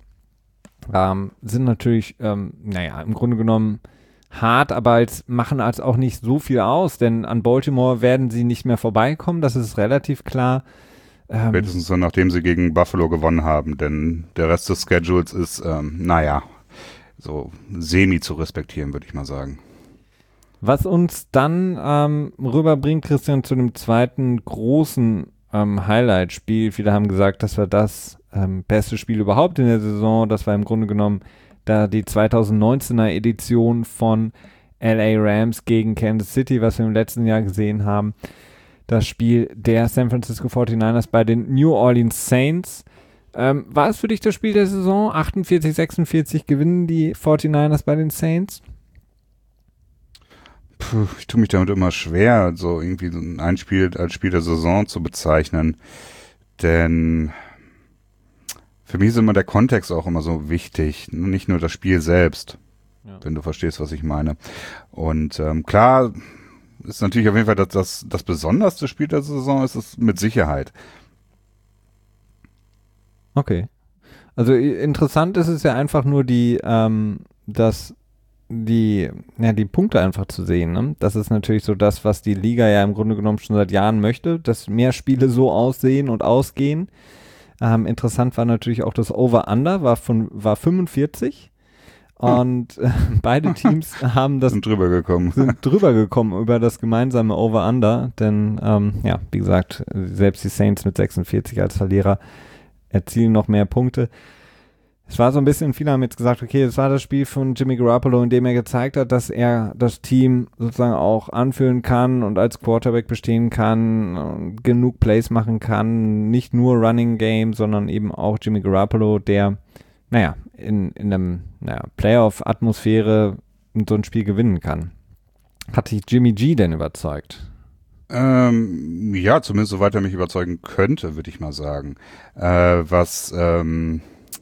sind natürlich, im Grunde genommen hart, aber machen als auch nicht so viel aus, denn an Baltimore werden sie nicht mehr vorbeikommen, das ist relativ klar. Spätestens so, nachdem sie gegen Buffalo gewonnen haben, denn der Rest des Schedules ist, so semi zu respektieren, würde ich mal sagen. Was uns dann rüberbringt, Christian, zu dem zweiten großen Highlight-Spiel. Viele haben gesagt, das war das beste Spiel überhaupt in der Saison. Das war im Grunde genommen da die 2019er Edition von LA Rams gegen Kansas City, was wir im letzten Jahr gesehen haben. Das Spiel der San Francisco 49ers bei den New Orleans Saints. War es für dich das Spiel der Saison? 48-46 gewinnen die 49ers bei den Saints? Ich tue mich damit immer schwer, so irgendwie ein Spiel als Spiel der Saison zu bezeichnen. Denn für mich ist immer der Kontext auch immer so wichtig, nicht nur das Spiel selbst, wenn du verstehst, was ich meine. Und klar ist natürlich auf jeden Fall das besonderste Spiel der Saison, ist es mit Sicherheit. Okay. Also interessant ist es ja einfach nur die Punkte einfach zu sehen. Ne? Das ist natürlich so das, was die Liga ja im Grunde genommen schon seit Jahren möchte, dass mehr Spiele so aussehen und ausgehen. Interessant war natürlich auch das Over-Under, war 45. Und beide Teams sind drüber gekommen über das gemeinsame Over-Under, denn wie gesagt, selbst die Saints mit 46 als Verlierer erzielen noch mehr Punkte. Es war so ein bisschen, viele haben jetzt gesagt, okay, es war das Spiel von Jimmy Garoppolo, in dem er gezeigt hat, dass er das Team sozusagen auch anführen kann und als Quarterback bestehen kann, genug Plays machen kann, nicht nur Running Game, sondern eben auch Jimmy Garoppolo, der, in einem Playoff-Atmosphäre so ein Spiel gewinnen kann. Hat sich Jimmy G denn überzeugt? Ja, zumindest soweit er mich überzeugen könnte, würde ich mal sagen. Jetzt weiß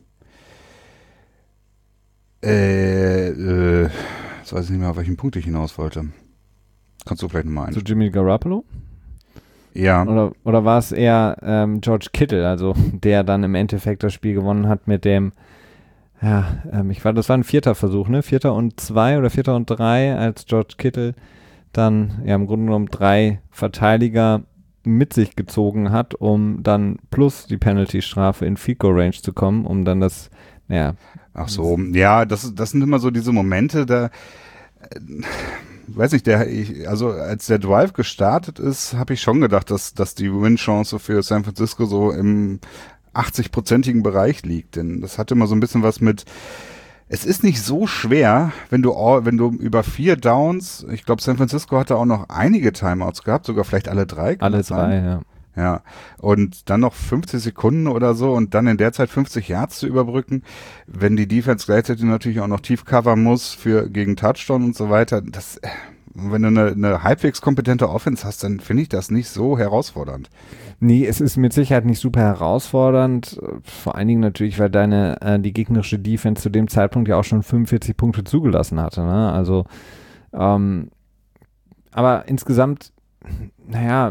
ich nicht mehr, auf welchen Punkt ich hinaus wollte. Kannst du vielleicht nochmal ein? Zu Jimmy Garoppolo? Ja. Oder war es eher George Kittle, also der dann im Endeffekt das Spiel gewonnen hat mit dem, das war ein 4. Versuch, ne? 4. und 2 oder 4. und 3, als George Kittle dann im Grunde genommen 3 Verteidiger mit sich gezogen hat, um dann plus die Penalty-Strafe in Field-Goal-Range zu kommen, um dann das, Ach so, ja, das sind immer so diese Momente, da weiß nicht, als der Drive gestartet ist, habe ich schon gedacht, dass die Win-Chance für San Francisco so im 80-prozentigen Bereich liegt, denn das hatte immer so ein bisschen was mit. Es ist nicht so schwer, wenn du über 4 Downs, ich glaube San Francisco hatte auch noch einige Timeouts gehabt, sogar vielleicht alle 3. Alle 3, ja. Ja, und dann noch 50 Sekunden oder so und dann in der Zeit 50 Yards zu überbrücken, wenn die Defense gleichzeitig natürlich auch noch tief covern muss gegen Touchdown und so weiter, wenn du eine halbwegs kompetente Offense hast, dann finde ich das nicht so herausfordernd. Nee, es ist mit Sicherheit nicht super herausfordernd, vor allen Dingen natürlich, weil die gegnerische Defense zu dem Zeitpunkt ja auch schon 45 Punkte zugelassen hatte, ne? Also, aber insgesamt,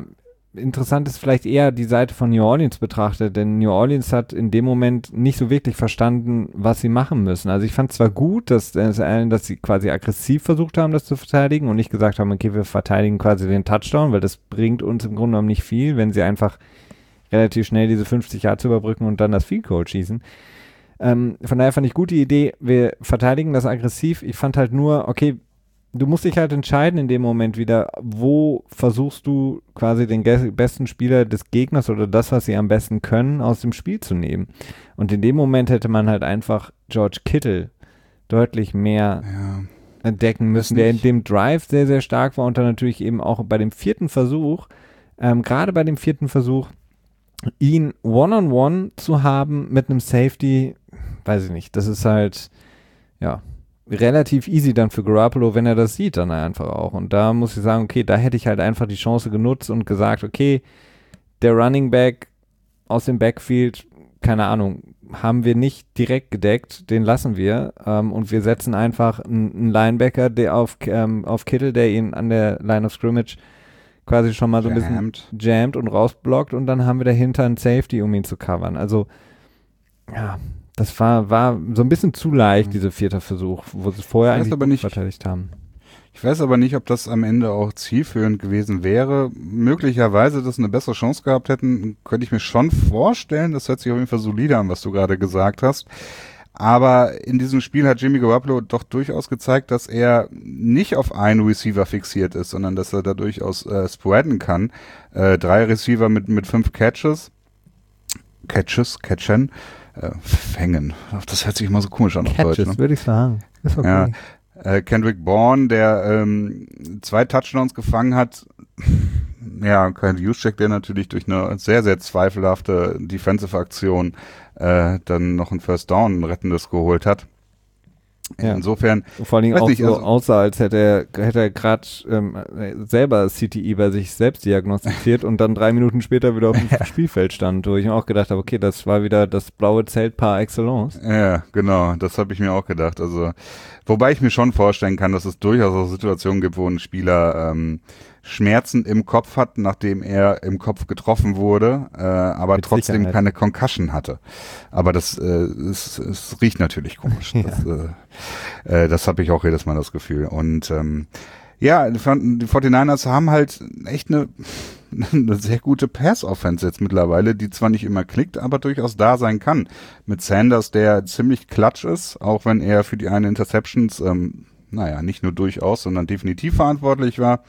interessant ist vielleicht eher die Seite von New Orleans betrachtet, denn New Orleans hat in dem Moment nicht so wirklich verstanden, was sie machen müssen. Also ich fand zwar gut, dass sie quasi aggressiv versucht haben, das zu verteidigen und nicht gesagt haben, okay, wir verteidigen quasi den Touchdown, weil das bringt uns im Grunde genommen nicht viel, wenn sie einfach relativ schnell diese 50 Yards überbrücken und dann das Field Goal schießen. Von daher fand ich gut die Idee, wir verteidigen das aggressiv. Ich fand halt nur, okay, du musst dich halt entscheiden in dem Moment wieder, wo versuchst du quasi den besten Spieler des Gegners oder das, was sie am besten können, aus dem Spiel zu nehmen. Und in dem Moment hätte man halt einfach George Kittle deutlich mehr entdecken müssen, der in dem Drive sehr, sehr stark war und dann natürlich eben auch bei dem vierten Versuch, gerade bei dem vierten Versuch, ihn one-on-one zu haben mit einem Safety, weiß ich nicht, das ist halt, ja, relativ easy dann für Garoppolo, wenn er das sieht, dann einfach auch. Und da muss ich sagen, okay, da hätte ich halt einfach die Chance genutzt und gesagt, okay, der Running Back aus dem Backfield, keine Ahnung, haben wir nicht direkt gedeckt, den lassen wir und wir setzen einfach einen Linebacker der auf Kittle, der ihn an der Line of Scrimmage quasi schon mal so ein bisschen jammt und rausblockt und dann haben wir dahinter einen Safety, um ihn zu covern. Also, ja, das war so ein bisschen zu leicht, dieser vierte Versuch, wo sie vorher eigentlich nicht verteidigt haben. Ich weiß aber nicht, ob das am Ende auch zielführend gewesen wäre. Möglicherweise, dass sie eine bessere Chance gehabt hätten, könnte ich mir schon vorstellen. Das hört sich auf jeden Fall solide an, was du gerade gesagt hast. Aber in diesem Spiel hat Jimmy Garoppolo doch durchaus gezeigt, dass er nicht auf einen Receiver fixiert ist, sondern dass er da durchaus spreaden kann. 3 Receiver mit 5 Catchen. Fängen. Das hört sich immer so komisch an auf Deutsch. Catches, würde ich sagen. Ist okay. Ja. Kendrick Bourne, der 2 Touchdowns gefangen hat. Ja, Kyle Juszczyk, der natürlich durch eine sehr, sehr zweifelhafte Defensive-Aktion dann noch ein First Down, ein rettendes geholt hat. Ja. Insofern. Vor allen Dingen auch nicht, so aussah, als hätte er gerade selber CTE bei sich selbst diagnostiziert und dann 3 Minuten später wieder auf dem Spielfeld stand, wo ich mir auch gedacht habe, okay, das war wieder das blaue Zelt par excellence. Ja, genau, das habe ich mir auch gedacht. Also, wobei ich mir schon vorstellen kann, dass es durchaus auch Situationen gibt, wo ein Spieler Schmerzen im Kopf hat, nachdem er im Kopf getroffen wurde, aber mit trotzdem Sicherheit keine Concussion hatte. Aber das es riecht natürlich komisch. Ja. Das habe ich auch jedes Mal das Gefühl. Und die 49ers haben halt echt eine sehr gute Pass-Offense jetzt mittlerweile, die zwar nicht immer klickt, aber durchaus da sein kann. Mit Sanders, der ziemlich klatsch ist, auch wenn er für die eine Interceptions, nicht nur durchaus, sondern definitiv verantwortlich war.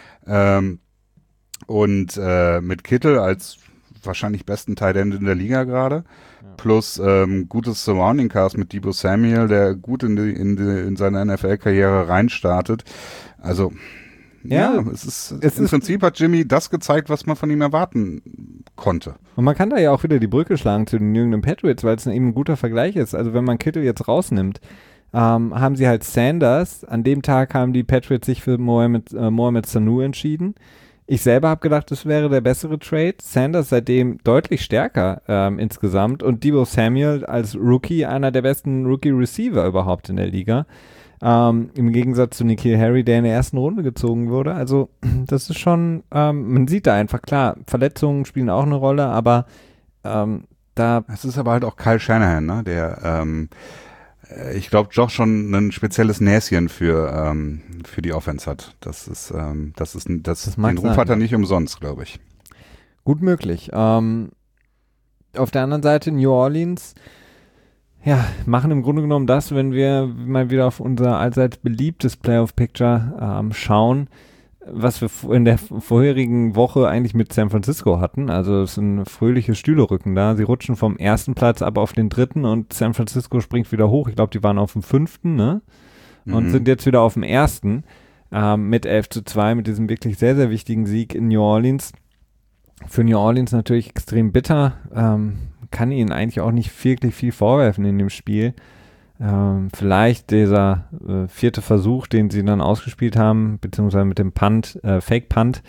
Mit Kittle als wahrscheinlich besten Tight End in der Liga gerade, plus gutes Surrounding Cast mit Deebo Samuel, der gut in seine NFL-Karriere reinstartet. Also es im Prinzip hat Jimmy das gezeigt, was man von ihm erwarten konnte. Und man kann da ja auch wieder die Brücke schlagen zu den New England Patriots, weil es eben ein guter Vergleich ist. Also wenn man Kittle jetzt rausnimmt, haben sie halt Sanders. An dem Tag haben die Patriots sich für Mohamed Sanu entschieden. Ich selber habe gedacht, das wäre der bessere Trade. Sanders seitdem deutlich stärker insgesamt und Deebo Samuel als Rookie einer der besten Rookie-Receiver überhaupt in der Liga. Im Gegensatz zu N'Keal Harry, der in der ersten Runde gezogen wurde. Also das ist schon, man sieht da einfach, klar, Verletzungen spielen auch eine Rolle, aber Es ist aber halt auch Kyle Shanahan, ne? Der ich glaube doch schon ein spezielles Näschen für die Offense hat. Den Ruf hat er nicht umsonst, glaube ich. Gut möglich. Auf der anderen Seite New Orleans, machen im Grunde genommen das, wenn wir mal wieder auf unser allseits beliebtes Playoff-Picture schauen, was wir in der vorherigen Woche eigentlich mit San Francisco hatten. Also es sind fröhliche Stühlerücken da. Sie rutschen vom 1. Platz ab auf den 3. und San Francisco springt wieder hoch. Ich glaube, die waren auf dem 5., ne? Und sind jetzt wieder auf dem 1. Mit 11-2, mit diesem wirklich sehr, sehr wichtigen Sieg in New Orleans. Für New Orleans natürlich extrem bitter. Kann ihnen eigentlich auch nicht wirklich viel vorwerfen in dem Spiel. Vielleicht dieser 4. Versuch, den sie dann ausgespielt haben, beziehungsweise mit dem Punt, Fake-Punt.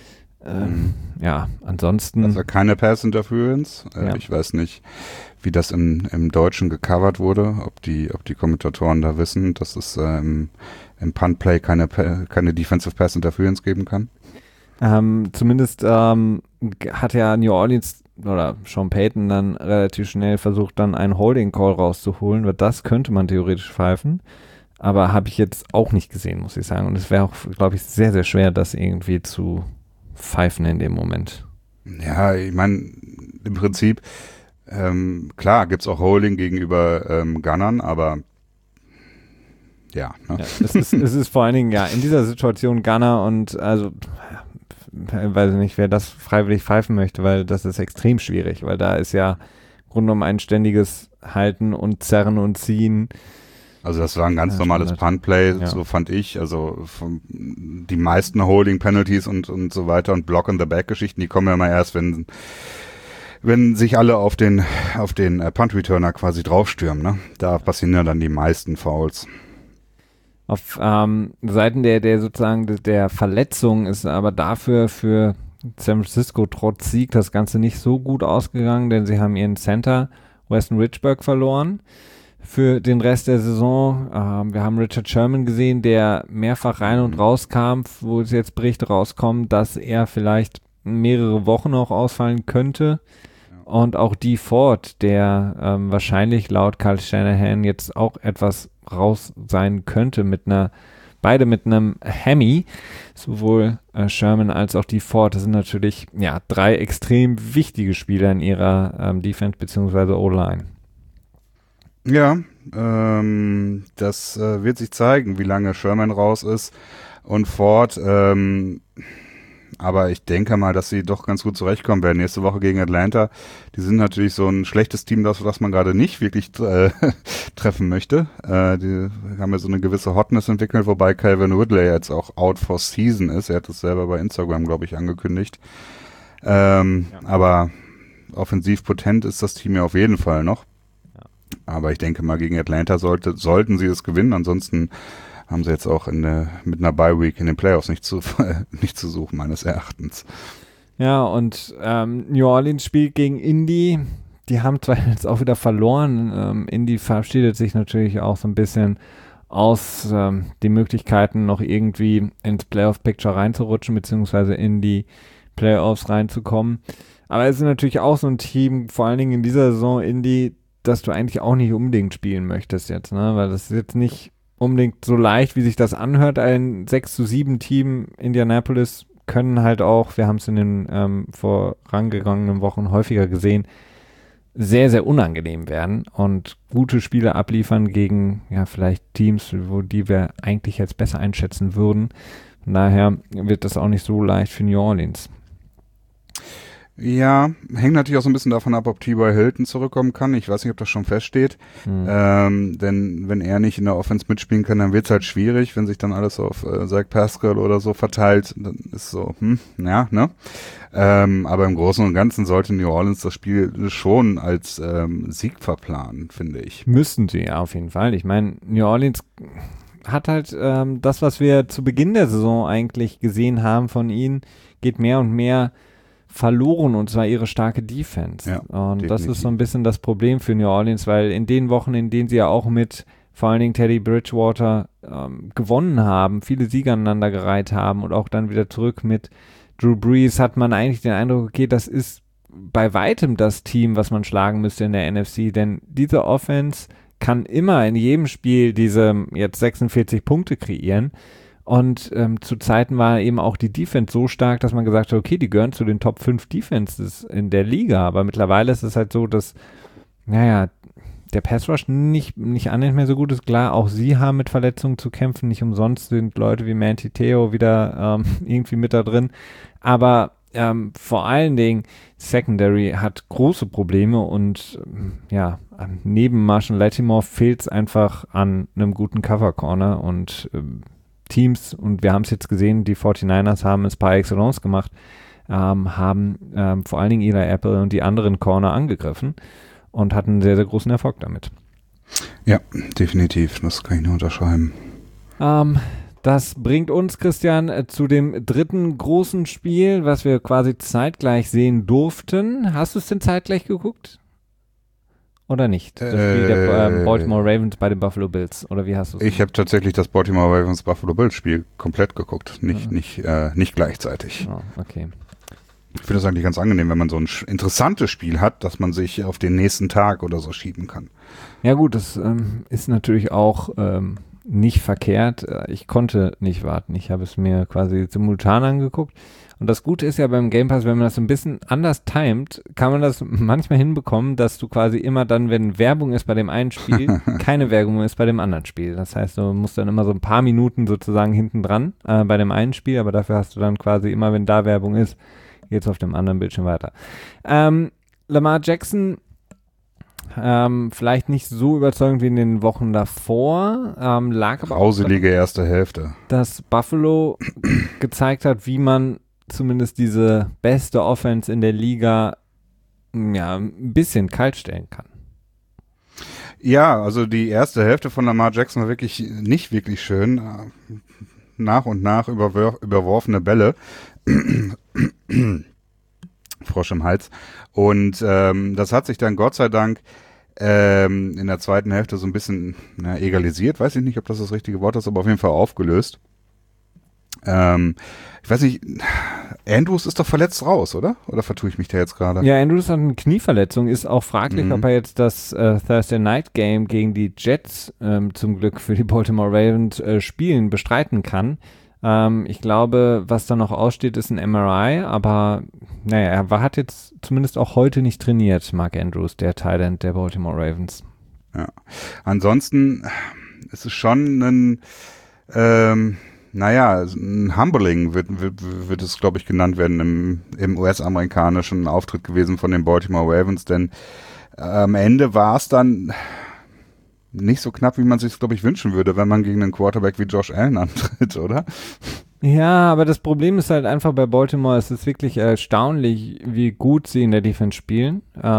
Ansonsten. Also keine Pass-Interference. Ich weiß nicht, wie das im Deutschen gecovert wurde, ob die Kommentatoren da wissen, dass es im Punt-Play keine Defensive Pass-Interference geben kann. Zumindest hat ja New Orleans oder Sean Payton dann relativ schnell versucht, dann einen Holding Call rauszuholen, weil das könnte man theoretisch pfeifen. Aber habe ich jetzt auch nicht gesehen, muss ich sagen. Und es wäre auch, glaube ich, sehr, sehr schwer, das irgendwie zu pfeifen in dem Moment. Ja, ich meine, im Prinzip, klar, gibt's auch Holding gegenüber Gunnern, aber ja. Ne? Ja, es ist vor allen Dingen, ja, in dieser Situation Gunner und also, weiß ich nicht, wer das freiwillig pfeifen möchte, weil das ist extrem schwierig, weil da ist ja im Grunde genommen ein ständiges Halten und Zerren und Ziehen. Also das war ein ganz normales Punt-Play, ja. So fand ich. Also die meisten Holding-Penalties und so weiter und Block-in-the-Back-Geschichten, die kommen ja immer erst, wenn sich alle auf den Punt-Returner quasi draufstürmen. Ne? Da passieren ja dann die meisten Fouls. Auf Seiten der sozusagen der Verletzung ist aber dafür für San Francisco trotz Sieg das Ganze nicht so gut ausgegangen, denn sie haben ihren Center Weston Richburg verloren für den Rest der Saison. Wir haben Richard Sherman gesehen, der mehrfach rein und raus kam, wo es jetzt Berichte rauskommen, dass er vielleicht mehrere Wochen noch ausfallen könnte. Und auch Dee Ford, der wahrscheinlich laut Kyle Shanahan jetzt auch etwas raus sein könnte beide mit einem Hammy, sowohl Sherman als auch Dee Ford. Das sind natürlich ja 3 extrem wichtige Spieler in ihrer Defense bzw. O-Line. Ja, das wird sich zeigen, wie lange Sherman raus ist und Ford. Aber ich denke mal, dass sie doch ganz gut zurechtkommen werden. Nächste Woche gegen Atlanta. Die sind natürlich so ein schlechtes Team, das man gerade nicht wirklich treffen möchte. Die haben ja so eine gewisse Hotness entwickelt, wobei Calvin Ridley jetzt auch out for season ist. Er hat das selber bei Instagram, glaube ich, angekündigt. Aber offensiv potent ist das Team ja auf jeden Fall noch. Ja. Aber ich denke mal, gegen Atlanta sollten sie es gewinnen. Ansonsten haben sie jetzt auch mit einer Bye-Week in den Playoffs nicht zu suchen, meines Erachtens. Ja, und New Orleans spielt gegen Indy. Die haben zwar jetzt auch wieder verloren. Indy verabschiedet sich natürlich auch so ein bisschen aus den Möglichkeiten, noch irgendwie ins Playoff-Picture reinzurutschen, beziehungsweise in die Playoffs reinzukommen. Aber es ist natürlich auch so ein Team, vor allen Dingen in dieser Saison Indy, dass du eigentlich auch nicht unbedingt spielen möchtest jetzt, ne? Weil das ist jetzt nicht unbedingt so leicht, wie sich das anhört. Ein 6-7 Team Indianapolis können halt auch, wir haben es in den vorangegangenen Wochen häufiger gesehen, sehr, sehr unangenehm werden und gute Spiele abliefern gegen ja vielleicht Teams, die wir eigentlich jetzt besser einschätzen würden. Von daher wird das auch nicht so leicht für New Orleans. Ja, hängt natürlich auch so ein bisschen davon ab, ob T.Y. Hilton zurückkommen kann. Ich weiß nicht, ob das schon feststeht. Denn wenn er nicht in der Offense mitspielen kann, dann wird's halt schwierig. Wenn sich dann alles auf Zach Pascal oder so verteilt, dann ist so, ja, ne? Aber im Großen und Ganzen sollte New Orleans das Spiel schon als Sieg verplanen, finde ich. Müssten sie ja auf jeden Fall. Ich meine, New Orleans hat halt das, was wir zu Beginn der Saison eigentlich gesehen haben von ihnen, geht mehr und mehr verloren, und zwar ihre starke Defense. Ja, und definitiv. Das ist so ein bisschen das Problem für New Orleans, weil in den Wochen, in denen sie ja auch mit vor allen Dingen Teddy Bridgewater gewonnen haben, viele Siege aneinander gereiht haben und auch dann wieder zurück mit Drew Brees, hat man eigentlich den Eindruck, okay, das ist bei weitem das Team, was man schlagen müsste in der NFC, denn diese Offense kann immer in jedem Spiel diese jetzt 46 Punkte kreieren. Und zu Zeiten war eben auch die Defense so stark, dass man gesagt hat, okay, die gehören zu den Top 5 Defenses in der Liga. Aber mittlerweile ist es halt so, dass, naja, der Pass Rush nicht annähernd mehr so gut ist. Klar, auch sie haben mit Verletzungen zu kämpfen. Nicht umsonst sind Leute wie Manti Te'o wieder irgendwie mit da drin. Aber vor allen Dingen, Secondary hat große Probleme und neben Marshall Lattimore fehlt es einfach an einem guten Cover Corner und Teams, und wir haben es jetzt gesehen, die 49ers haben es par excellence gemacht, haben vor allen Dingen Eli Apple und die anderen Corner angegriffen und hatten sehr, sehr großen Erfolg damit. Ja, definitiv, das kann ich nur unterschreiben. Das bringt uns, Christian, zu dem dritten großen Spiel, was wir quasi zeitgleich sehen durften. Hast du es denn zeitgleich geguckt? oder nicht? Das Spiel der Baltimore Ravens bei den Buffalo Bills, oder wie hast du es? Ich habe tatsächlich das Baltimore Ravens Buffalo Bills Spiel komplett geguckt, nicht gleichzeitig. Oh, okay. Ich finde das eigentlich ganz angenehm, wenn man so ein interessantes Spiel hat, dass man sich auf den nächsten Tag oder so schieben kann. Ja gut, das ist natürlich auch nicht verkehrt. Ich konnte nicht warten. Ich habe es mir quasi simultan angeguckt. Und das Gute ist ja beim Game Pass, wenn man das ein bisschen anders timet, kann man das manchmal hinbekommen, dass du quasi immer dann, wenn Werbung ist bei dem einen Spiel, keine Werbung ist bei dem anderen Spiel. Das heißt, du musst dann immer so ein paar Minuten sozusagen hinten dran bei dem einen Spiel, aber dafür hast du dann quasi immer, wenn da Werbung ist, geht's auf dem anderen Bildschirm weiter. Lamar Jackson, vielleicht nicht so überzeugend wie in den Wochen davor, lag aber grauselige erste Hälfte. Dass Buffalo gezeigt hat, wie man zumindest diese beste Offense in der Liga ein bisschen kalt stellen kann. Ja, also die erste Hälfte von Lamar Jackson war nicht wirklich schön. Nach und nach überworfene Bälle. Frosch im Hals. Und das hat sich dann Gott sei Dank in der zweiten Hälfte so ein bisschen egalisiert. Weiß ich nicht, ob das das richtige Wort ist, aber auf jeden Fall aufgelöst. Ich weiß nicht, Andrews ist doch verletzt raus, oder? Oder vertue ich mich da jetzt gerade? Ja, Andrews hat eine Knieverletzung, ist auch fraglich, ob er jetzt das Thursday Night Game gegen die Jets zum Glück für die Baltimore Ravens bestreiten kann. Ich glaube, was da noch aussteht, ist ein MRI, aber er hat jetzt zumindest auch heute nicht trainiert, Mark Andrews, der Tight End der Baltimore Ravens. Ja, ansonsten ist es schon ein Humbling wird es, glaube ich, genannt werden im US-amerikanischen Auftritt gewesen von den Baltimore Ravens, denn am Ende war es dann nicht so knapp, wie man sich, glaube ich, wünschen würde, wenn man gegen einen Quarterback wie Josh Allen antritt, oder? Ja, aber das Problem ist halt einfach bei Baltimore, es ist wirklich erstaunlich, wie gut sie in der Defense spielen.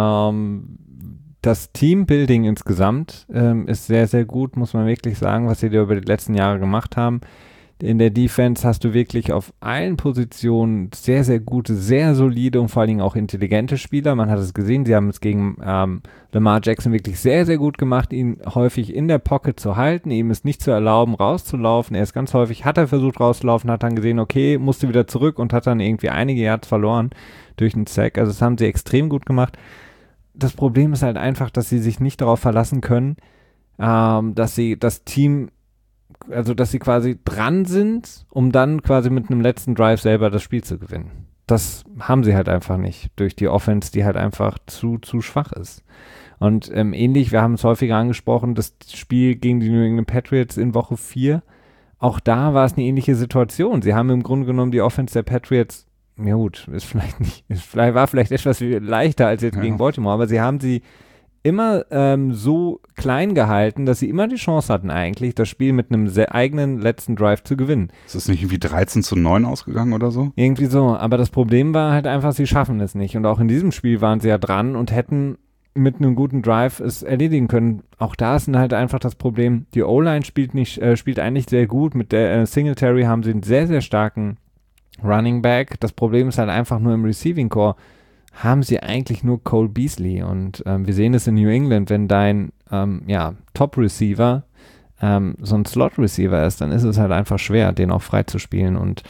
Das Teambuilding insgesamt ist sehr, sehr gut, muss man wirklich sagen, was sie da über die letzten Jahre gemacht haben. In der Defense hast du wirklich auf allen Positionen sehr, sehr gute, sehr solide und vor allen Dingen auch intelligente Spieler. Man hat es gesehen, sie haben es gegen Lamar Jackson wirklich sehr, sehr gut gemacht, ihn häufig in der Pocket zu halten, ihm es nicht zu erlauben, rauszulaufen. Er ist ganz häufig, hat er versucht rauszulaufen, hat dann gesehen, okay, musste wieder zurück und hat dann irgendwie einige Yards verloren durch einen Sack. Also das haben sie extrem gut gemacht. Das Problem ist halt einfach, dass sie sich nicht darauf verlassen können, dass sie das Team, also dass sie quasi dran sind, um dann quasi mit einem letzten Drive selber das Spiel zu gewinnen. Das haben sie halt einfach nicht durch die Offense, die halt einfach zu schwach ist. Und ähnlich, wir haben es häufiger angesprochen, das Spiel gegen die New England Patriots in Woche 4, auch da war es eine ähnliche Situation. Sie haben im Grunde genommen die Offense der Patriots, ja gut, war vielleicht etwas leichter als jetzt gegen Baltimore, aber sie haben sie immer so klein gehalten, dass sie immer die Chance hatten eigentlich, das Spiel mit einem sehr eigenen letzten Drive zu gewinnen. Ist das nicht irgendwie 13-9 ausgegangen oder so? Irgendwie so, aber das Problem war halt einfach, sie schaffen es nicht. Und auch in diesem Spiel waren sie ja dran und hätten mit einem guten Drive es erledigen können. Auch da ist halt einfach das Problem, die O-Line spielt eigentlich sehr gut. Mit der Singletary haben sie einen sehr, sehr starken Running Back. Das Problem ist halt einfach nur im Receiving Core haben sie eigentlich nur Cole Beasley und wir sehen es in New England, wenn dein Top-Receiver so ein Slot-Receiver ist, dann ist es halt einfach schwer, den auch frei zu spielen und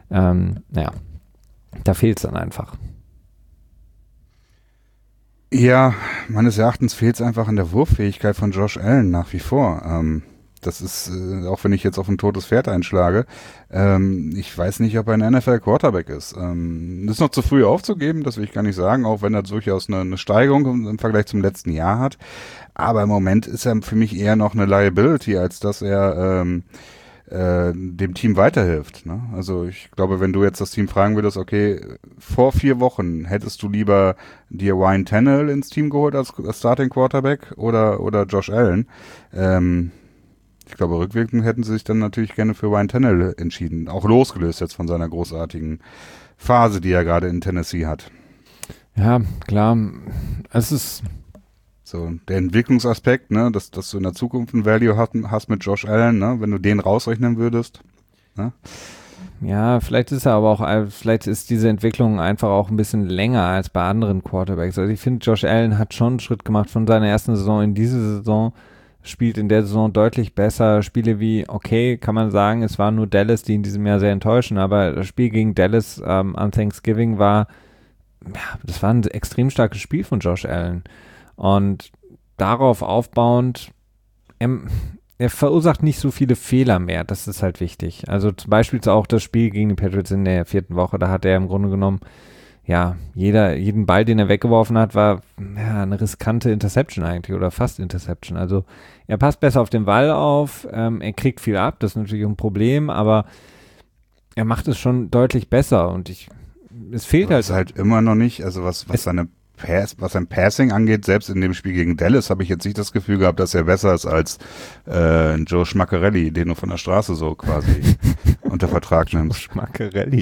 da fehlt es dann einfach. Ja, meines Erachtens fehlt es einfach an der Wurffähigkeit von Josh Allen nach wie vor. Das ist, auch wenn ich jetzt auf ein totes Pferd einschlage, ich weiß nicht, ob er ein NFL-Quarterback ist. Das ist noch zu früh aufzugeben, das will ich gar nicht sagen, auch wenn er durchaus eine Steigerung im Vergleich zum letzten Jahr hat. Aber im Moment ist er für mich eher noch eine Liability, als dass er dem Team weiterhilft. Ne? Also ich glaube, wenn du jetzt das Team fragen würdest, okay, vor 4 Wochen hättest du lieber dir Ryan Tannehill ins Team geholt als Starting Quarterback oder Josh Allen, ich glaube, rückwirkend hätten sie sich dann natürlich gerne für Ryan Tannehill entschieden. Auch losgelöst jetzt von seiner großartigen Phase, die er gerade in Tennessee hat. Ja, klar. Es ist so der Entwicklungsaspekt, ne, dass du in der Zukunft ein Value hast mit Josh Allen, ne, wenn du den rausrechnen würdest. Ne? Ja, vielleicht ist er aber auch, vielleicht ist diese Entwicklung einfach auch ein bisschen länger als bei anderen Quarterbacks. Also ich finde, Josh Allen hat schon einen Schritt gemacht von seiner ersten Saison in diese Saison, spielt in der Saison deutlich besser. Spiele wie, okay, kann man sagen, es war nur Dallas, die in diesem Jahr sehr enttäuschen, aber das Spiel gegen Dallas an Thanksgiving das war ein extrem starkes Spiel von Josh Allen. Und darauf aufbauend, er verursacht nicht so viele Fehler mehr, das ist halt wichtig. Also zum Beispiel auch das Spiel gegen die Patriots in der 4. Woche, da hat er im Grunde genommen, ja, jeden Ball, den er weggeworfen hat, war eine riskante Interception eigentlich oder fast Interception. Also er passt besser auf den Ball auf, er kriegt viel ab, das ist natürlich ein Problem, aber er macht es schon deutlich besser und es fehlt halt. Das ist halt immer noch nicht, also was sein Passing angeht, selbst in dem Spiel gegen Dallas habe ich jetzt nicht das Gefühl gehabt, dass er besser ist als Joe Schmaccarelli, den du von der Straße so quasi unter Vertrag nimmst. Schmaccarelli.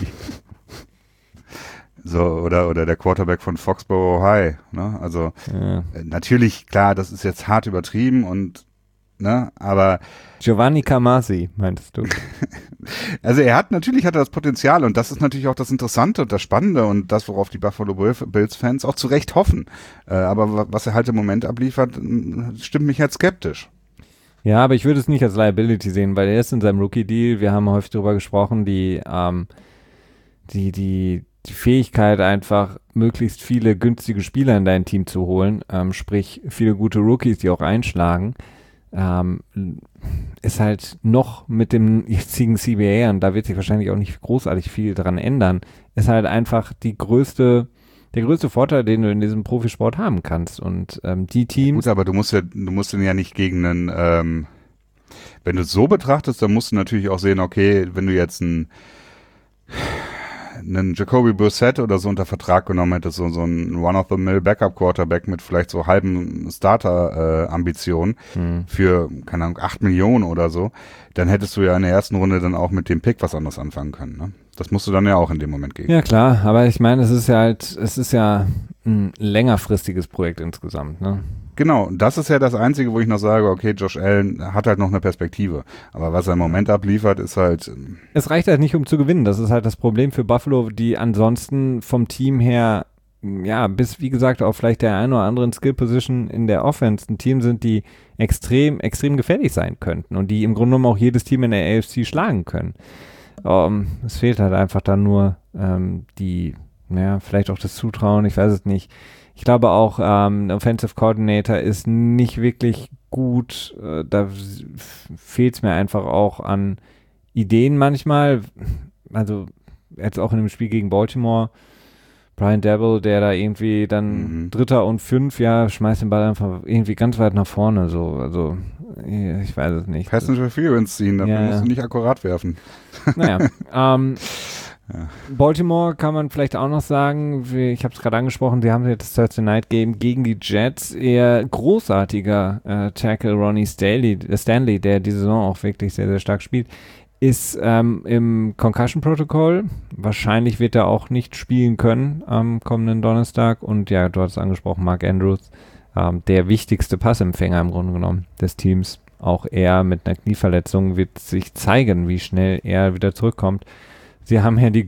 So, oder der Quarterback von Foxborough High, ne? Also natürlich, klar, das ist jetzt hart übertrieben und ne, aber Giovanni Camasi, meinst du? Also hat das Potenzial und das ist natürlich auch das Interessante und das Spannende und das, worauf die Buffalo Bills-Fans auch zu Recht hoffen. Aber was er halt im Moment abliefert, stimmt mich halt skeptisch. Ja, aber ich würde es nicht als Liability sehen, weil er ist in seinem Rookie-Deal, wir haben häufig darüber gesprochen, die Fähigkeit einfach, möglichst viele günstige Spieler in dein Team zu holen, sprich viele gute Rookies, die auch einschlagen, ist halt noch mit dem jetzigen CBA, und da wird sich wahrscheinlich auch nicht großartig viel dran ändern, ist halt einfach der größte Vorteil, den du in diesem Profisport haben kannst. Und die Teams... Gut, aber du musst den ja nicht gegen einen, wenn du es so betrachtest, dann musst du natürlich auch sehen, okay, wenn du jetzt einen Jacoby Brissett oder so unter Vertrag genommen hättest, so ein Run-of-the-Mill-Backup-Quarterback mit vielleicht so halben Starter-Ambitionen für, keine Ahnung, 8 Millionen oder so, dann hättest du ja in der ersten Runde dann auch mit dem Pick was anderes anfangen können, ne? Das musst du dann ja auch in dem Moment geben. Ja klar, aber ich meine, es ist ja ein längerfristiges Projekt insgesamt, ne? Genau, das ist ja das Einzige, wo ich noch sage, okay, Josh Allen hat halt noch eine Perspektive. Aber was er im Moment abliefert, ist halt... Es reicht halt nicht, um zu gewinnen. Das ist halt das Problem für Buffalo, die ansonsten vom Team her, ja, bis, wie gesagt, auch vielleicht der ein oder anderen Skill-Position in der Offense ein Team sind, die extrem, extrem gefährlich sein könnten und die im Grunde genommen auch jedes Team in der AFC schlagen können. Es fehlt halt einfach dann nur vielleicht auch das Zutrauen, ich weiß es nicht. Ich glaube auch, ein Offensive Coordinator ist nicht wirklich gut. Da fehlt es mir einfach auch an Ideen manchmal. Also jetzt auch in dem Spiel gegen Baltimore, Brian Daboll, der da irgendwie dann 3. und 5, schmeißt den Ball einfach irgendwie ganz weit nach vorne. So. Also ich weiß es nicht. Pass Interference ziehen, dafür musst du nicht akkurat werfen. Naja, Baltimore kann man vielleicht auch noch sagen, ich habe es gerade angesprochen, sie haben jetzt das Thursday Night Game gegen die Jets, eher großartiger Tackle Ronnie Stanley, der die Saison auch wirklich sehr, sehr stark spielt, ist im Concussion-Protokoll, wahrscheinlich wird er auch nicht spielen können am kommenden Donnerstag und ja, du hast es angesprochen, Mark Andrews, der wichtigste Passempfänger im Grunde genommen des Teams, auch er mit einer Knieverletzung wird sich zeigen, wie schnell er wieder zurückkommt. Sie haben ja die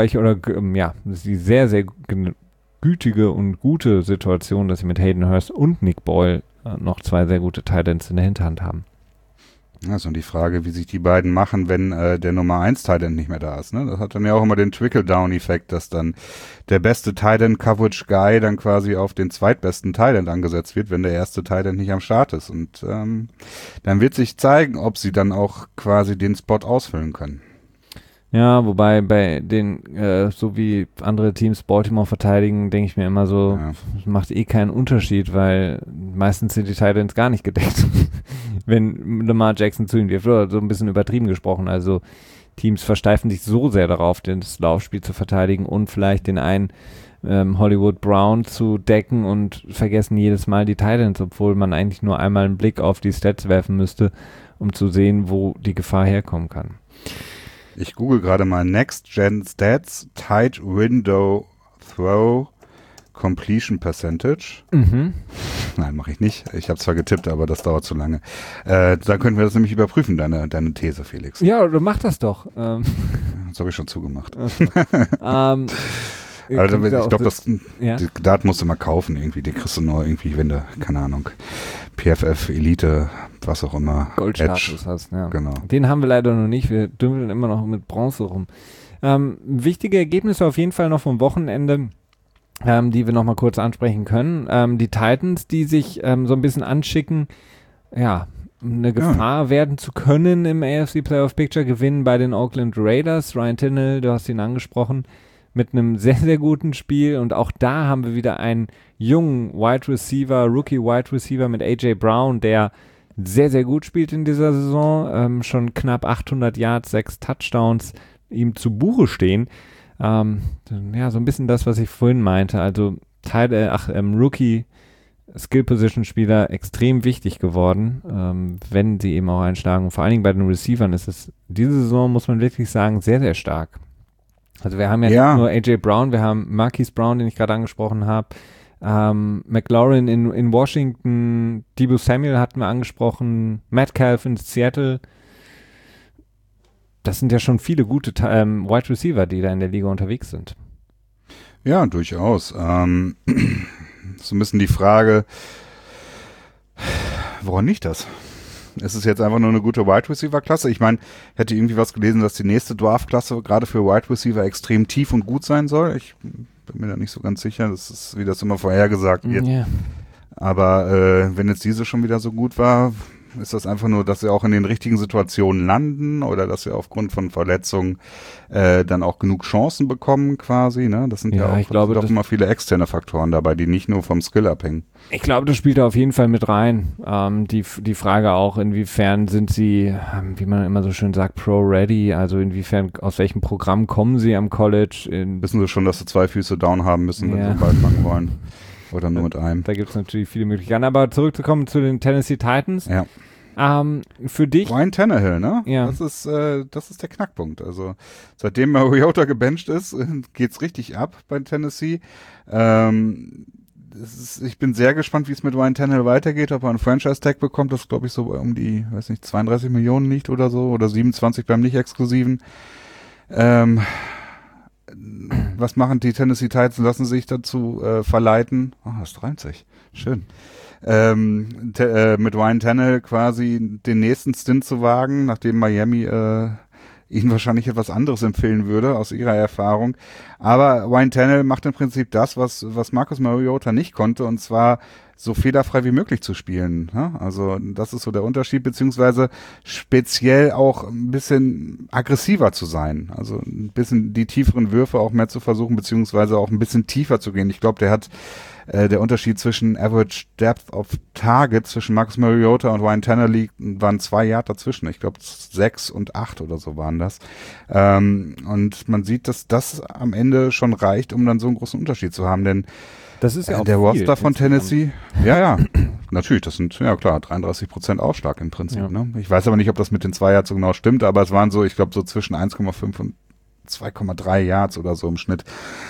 die sehr, sehr gütige und gute Situation, dass sie mit Hayden Hurst und Nick Boyle noch 2 sehr gute Tight Ends in der Hinterhand haben. Also und die Frage, wie sich die beiden machen, wenn der Nummer 1 Tight End nicht mehr da ist, ne? Das hat dann ja auch immer den Trickle-Down-Effekt, dass dann der beste Tight End Coverage Guy dann quasi auf den zweitbesten Tight End angesetzt wird, wenn der erste Tight End nicht am Start ist. Und dann wird sich zeigen, ob sie dann auch quasi den Spot ausfüllen können. Ja, wobei bei den, so wie andere Teams Baltimore verteidigen, denke ich mir immer so, macht keinen Unterschied, weil meistens sind die Tight Ends gar nicht gedeckt, wenn Lamar Jackson zu ihm wirft, oder so ein bisschen übertrieben gesprochen. Also Teams versteifen sich so sehr darauf, das Laufspiel zu verteidigen und vielleicht den einen Hollywood Brown zu decken und vergessen jedes Mal die Tight Ends, obwohl man eigentlich nur einmal einen Blick auf die Stats werfen müsste, um zu sehen, wo die Gefahr herkommen kann. Ich google gerade mal Next Gen Stats, Tight Window Throw Completion Percentage. Nein, mache ich nicht. Ich habe zwar getippt, aber das dauert zu lange. Da können wir das nämlich überprüfen, deine These, Felix. Ja, du mach das doch. Das habe ich schon zugemacht. Also, ich glaube, die Daten musst du mal kaufen irgendwie. Die kriegst du nur irgendwie, wenn du, keine Ahnung, PFF, Elite, was auch immer. Goldstatus hast, ja. Genau. Den haben wir leider noch nicht. Wir dümpeln immer noch mit Bronze rum. Wichtige Ergebnisse auf jeden Fall noch vom Wochenende, die wir noch mal kurz ansprechen können. Die Titans, die sich so ein bisschen anschicken, eine Gefahr werden zu können im AFC Playoff Picture, gewinnen bei den Oakland Raiders. Ryan Tannehill, du hast ihn angesprochen, mit einem sehr, sehr guten Spiel. Und auch da haben wir wieder einen jungen Rookie Wide Receiver mit A.J. Brown, der sehr, sehr gut spielt in dieser Saison. Schon knapp 800 Yards, 6 Touchdowns ihm zu Buche stehen. So ein bisschen das, was ich vorhin meinte. Also Rookie Skill-Position-Spieler extrem wichtig geworden, wenn sie eben auch einschlagen. Und vor allen Dingen bei den Receivern ist es diese Saison, muss man wirklich sagen, sehr, sehr stark. Also wir haben ja nicht nur A.J. Brown, wir haben Marquise Brown, den ich gerade angesprochen habe, McLaurin in Washington, Deebo Samuel hatten wir angesprochen, Metcalf in Seattle. Das sind ja schon viele gute Wide Receiver, die da in der Liga unterwegs sind. Ja, durchaus. So ein bisschen die Frage, woran liegt das? Ist es jetzt einfach nur eine gute Wide Receiver-Klasse? Ich meine, hätte irgendwie was gelesen, dass die nächste Draft-Klasse gerade für Wide Receiver extrem tief und gut sein soll. Ich bin mir da nicht so ganz sicher. Das ist, wie das immer vorhergesagt wird. Yeah. Aber wenn jetzt diese schon wieder so gut war, ist das einfach nur, dass sie auch in den richtigen Situationen landen oder dass sie aufgrund von Verletzungen dann auch genug Chancen bekommen quasi, ne? Das sind ja auch, ich glaube, auch immer viele externe Faktoren dabei, die nicht nur vom Skill abhängen. Ich glaube, das spielt da auf jeden Fall mit rein. Die Frage auch, inwiefern sind sie, wie man immer so schön sagt, pro-ready, also inwiefern, aus welchem Programm kommen sie am College? Wissen sie schon, dass sie 2 Füße down haben müssen, wenn sie bald fangen wollen? Oder nur mit einem? Da gibt es natürlich viele Möglichkeiten. Aber zurückzukommen zu den Tennessee Titans. Ja. Für dich. Ryan Tannehill, ne? Ja. Das ist der Knackpunkt. Also seitdem Mariota gebencht ist, geht's richtig ab bei Tennessee. Ich bin sehr gespannt, wie es mit Ryan Tannehill weitergeht, ob er einen Franchise-Tag bekommt, das glaube ich so um die, 32 Millionen liegt oder so, oder 27 beim Nicht-Exklusiven. Was machen die Tennessee Titans? Lassen sich dazu verleiten. Das reimt sich. Schön. Mit Ryan Tannehill quasi den nächsten Stint zu wagen, nachdem Miami ihnen wahrscheinlich etwas anderes empfehlen würde, aus ihrer Erfahrung. Aber Ryan Tannehill macht im Prinzip das, was Marcus Mariota nicht konnte, und zwar so fehlerfrei wie möglich zu spielen. Ne? Also das ist so der Unterschied, beziehungsweise speziell auch ein bisschen aggressiver zu sein. Also ein bisschen die tieferen Würfe auch mehr zu versuchen, beziehungsweise auch ein bisschen tiefer zu gehen. Ich glaube, der Unterschied zwischen Average Depth of Target zwischen Marcus Mariota und Ryan Tannehill waren 2 Yard dazwischen. Ich glaube 6 und 8 oder so waren das. Und man sieht, dass das am Ende schon reicht, um dann so einen großen Unterschied zu haben, denn das ist ja auch der viel, Roster von Tennessee, natürlich, das sind, 33% Aufschlag im Prinzip. Ja. Ne? Ich weiß aber nicht, ob das mit den 2 Yards so genau stimmt, aber es waren so, ich glaube, so zwischen 1,5 und 2,3 Yards oder so im Schnitt.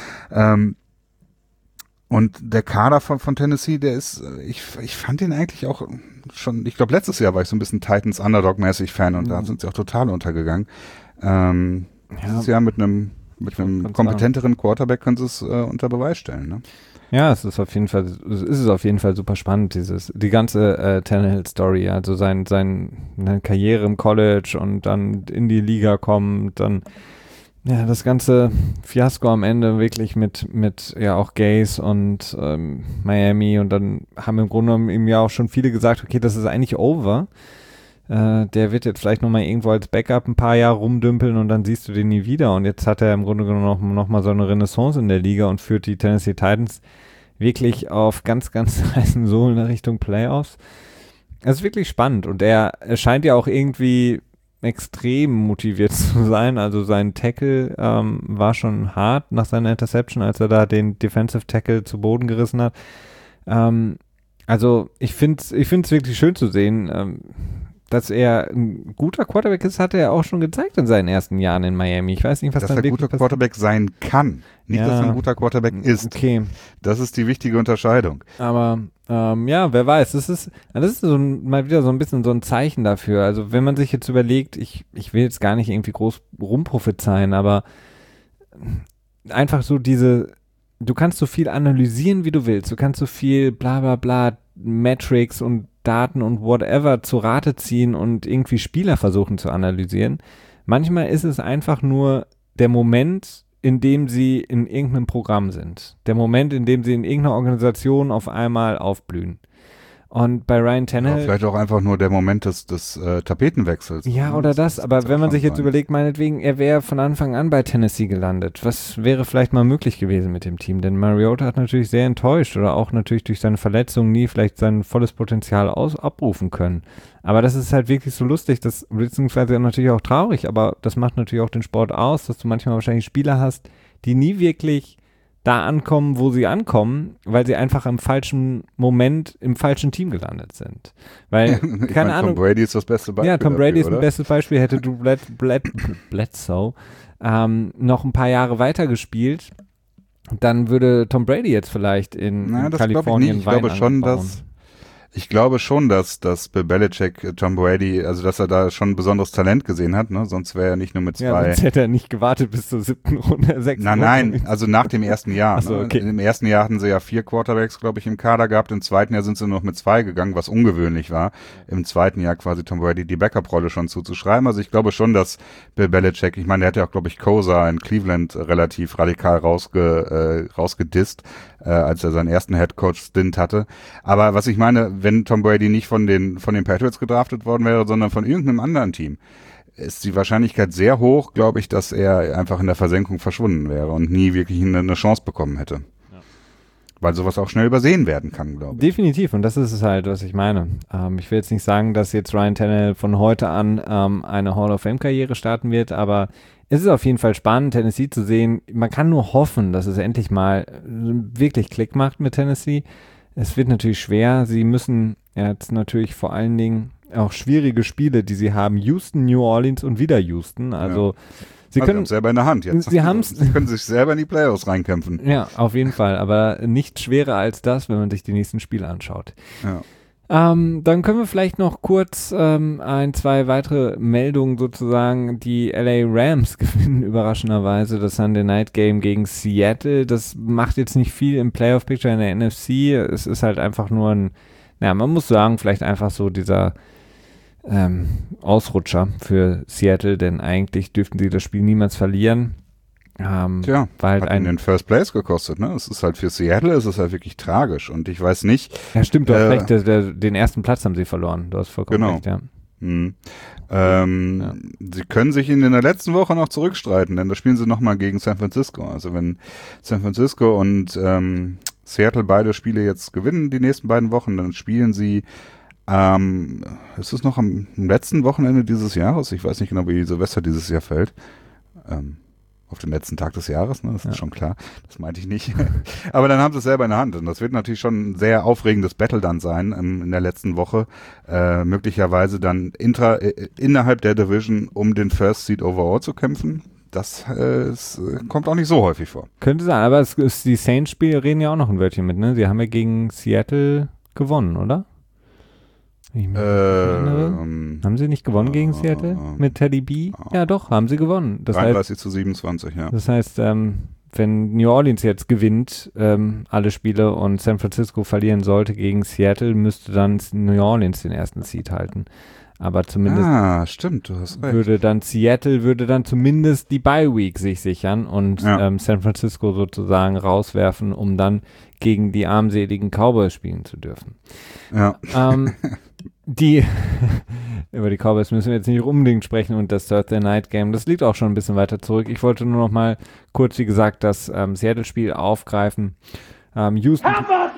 Und der Kader von Tennessee, der ist, ich fand den eigentlich auch schon, ich glaube, letztes Jahr war ich so ein bisschen Titans Underdog-mäßig Fan und da sind sie auch total untergegangen. Dieses Jahr mit einem kompetenteren Quarterback können sie es unter Beweis stellen, ne? Ja, es ist auf jeden Fall super spannend, die ganze Tannehill-Story, also seine Karriere im College und dann in die Liga kommen, dann das ganze Fiasko am Ende wirklich mit auch Gase und Miami, und dann haben im Grunde genommen ihm ja auch schon viele gesagt, okay, das ist eigentlich over. Der wird jetzt vielleicht nochmal irgendwo als Backup ein paar Jahre rumdümpeln und dann siehst du den nie wieder. Und jetzt hat er im Grunde genommen noch mal so eine Renaissance in der Liga und führt die Tennessee Titans wirklich auf ganz, ganz heißen Sohlen in Richtung Playoffs. Das ist wirklich spannend und er scheint ja auch irgendwie extrem motiviert zu sein. Also sein Tackle war schon hart nach seiner Interception, als er da den Defensive Tackle zu Boden gerissen hat. Also ich find's wirklich schön zu sehen, dass er ein guter Quarterback ist, hat er auch schon gezeigt in seinen ersten Jahren in Miami. Ich weiß nicht, was dass er ein guter Quarterback sein kann. Nicht, dass er ein guter Quarterback ist. Okay. Das ist die wichtige Unterscheidung. Aber Ja, wer weiß. Das ist so mal wieder so ein bisschen so ein Zeichen dafür. Also wenn man sich jetzt überlegt, ich will jetzt gar nicht irgendwie groß rumprophezeien, aber einfach so du kannst so viel analysieren, wie du willst. Du kannst so viel bla bla bla, Metrics und Daten und whatever zu Rate ziehen und irgendwie Spieler versuchen zu analysieren. Manchmal ist es einfach nur der Moment, in dem sie in irgendeinem Programm sind. Der Moment, in dem sie in irgendeiner Organisation auf einmal aufblühen. Und bei Ryan Tannehill... Ja, vielleicht auch einfach nur der Moment des Tapetenwechsels. Ja, oder das. Aber wenn man sich jetzt überlegt, meinetwegen, er wäre von Anfang an bei Tennessee gelandet. Was wäre vielleicht mal möglich gewesen mit dem Team? Denn Mariota hat natürlich sehr enttäuscht oder auch natürlich durch seine Verletzung nie vielleicht sein volles Potenzial abrufen können. Aber das ist halt wirklich so lustig, beziehungsweise natürlich auch traurig, aber das macht natürlich auch den Sport aus, dass du manchmal wahrscheinlich Spieler hast, die nie wirklich da ankommen, wo sie ankommen, weil sie einfach im falschen Moment im falschen Team gelandet sind. Weil, keine Ahnung. Tom Brady ist das beste Beispiel. Ja, Tom Brady ist oder? ein bestes Beispiel. Hätte du Bledsoe noch ein paar Jahre weiter gespielt, dann würde Tom Brady jetzt vielleicht in Kalifornien Ich glaube schon, dass Bill Belichick Tom Brady, also dass er da schon ein besonderes Talent gesehen hat, ne? Sonst wäre er nicht nur mit 2. Ja, sonst hätte er nicht gewartet bis zur 7. Runde, 6. Runde. Nein, also nach dem ersten Jahr. Ach so, okay. Im ersten Jahr hatten sie ja 4 Quarterbacks, glaube ich, im Kader gehabt. Im zweiten Jahr sind sie noch mit 2 gegangen, was ungewöhnlich war. Im zweiten Jahr quasi Tom Brady die Backup-Rolle schon zuzuschreiben. Also ich glaube schon, dass Bill Belichick, ich meine, der hat ja auch, glaube ich, Kosa in Cleveland relativ radikal rausgedisst, als er seinen ersten Headcoach-Stint hatte. Aber was ich meine, wenn Tom Brady nicht von den Patriots gedraftet worden wäre, sondern von irgendeinem anderen Team, ist die Wahrscheinlichkeit sehr hoch, glaube ich, dass er einfach in der Versenkung verschwunden wäre und nie wirklich eine Chance bekommen hätte. Ja. Weil sowas auch schnell übersehen werden kann, glaube ich. Definitiv, und das ist es halt, was ich meine. Ich will jetzt nicht sagen, dass jetzt Ryan Tannehill von heute an eine Hall of Fame-Karriere starten wird, aber es ist auf jeden Fall spannend, Tennessee zu sehen. Man kann nur hoffen, dass es endlich mal wirklich Klick macht mit Tennessee. Es wird natürlich schwer. Sie müssen jetzt natürlich vor allen Dingen auch schwierige Spiele, die sie haben. Houston, New Orleans und wieder Houston. Also sie können es selber in der Hand jetzt. Sie können sich selber in die Playoffs reinkämpfen. Ja, auf jeden Fall. Aber nicht schwerer als das, wenn man sich die nächsten Spiele anschaut. Ja. Dann können wir vielleicht noch kurz 2 weitere Meldungen sozusagen. Die LA Rams gewinnen überraschenderweise das Sunday Night Game gegen Seattle. Das macht jetzt nicht viel im Playoff-Picture in der NFC. Es ist halt einfach nur man muss sagen, vielleicht einfach so dieser Ausrutscher für Seattle, denn eigentlich dürften sie das Spiel niemals verlieren. Hat ihnen den First Place gekostet, ne? Es ist halt für Seattle, es ist halt wirklich tragisch und ich weiß nicht. Ja, stimmt, du hast recht, den ersten Platz haben sie verloren, du hast vollkommen recht, ja. Sie können sich in der letzten Woche noch zurückstreiten, denn da spielen sie nochmal gegen San Francisco. Also wenn San Francisco und Seattle beide Spiele jetzt gewinnen, die nächsten beiden Wochen, dann spielen sie ist es noch am letzten Wochenende dieses Jahres? Ich weiß nicht genau, wie Silvester dieses Jahr fällt. Auf den letzten Tag des Jahres, ne? Das ist schon klar. Das meinte ich nicht. Aber dann haben sie es selber in der Hand. Und das wird natürlich schon ein sehr aufregendes Battle dann sein in der letzten Woche. Möglicherweise dann innerhalb der Division, um den First Seed overall zu kämpfen. Das kommt auch nicht so häufig vor. Könnte sein, aber die Saints-Spiele reden ja auch noch ein Wörtchen mit, ne? Sie haben ja gegen Seattle gewonnen, oder? Haben sie nicht gewonnen gegen Seattle mit Teddy B? Ja, doch, haben sie gewonnen. Das 33-27, ja. Das heißt, wenn New Orleans jetzt gewinnt, alle Spiele und San Francisco verlieren sollte gegen Seattle, müsste dann New Orleans den ersten Seed halten. Aber zumindest stimmt, du hast recht. würde dann zumindest die Bye-Week sich sichern und San Francisco sozusagen rauswerfen, um dann gegen die armseligen Cowboys spielen zu dürfen. Ja. Über die Cowboys müssen wir jetzt nicht unbedingt sprechen und das Thursday Night Game, das liegt auch schon ein bisschen weiter zurück. Ich wollte nur noch mal kurz, wie gesagt, das Seattle-Spiel aufgreifen. Houston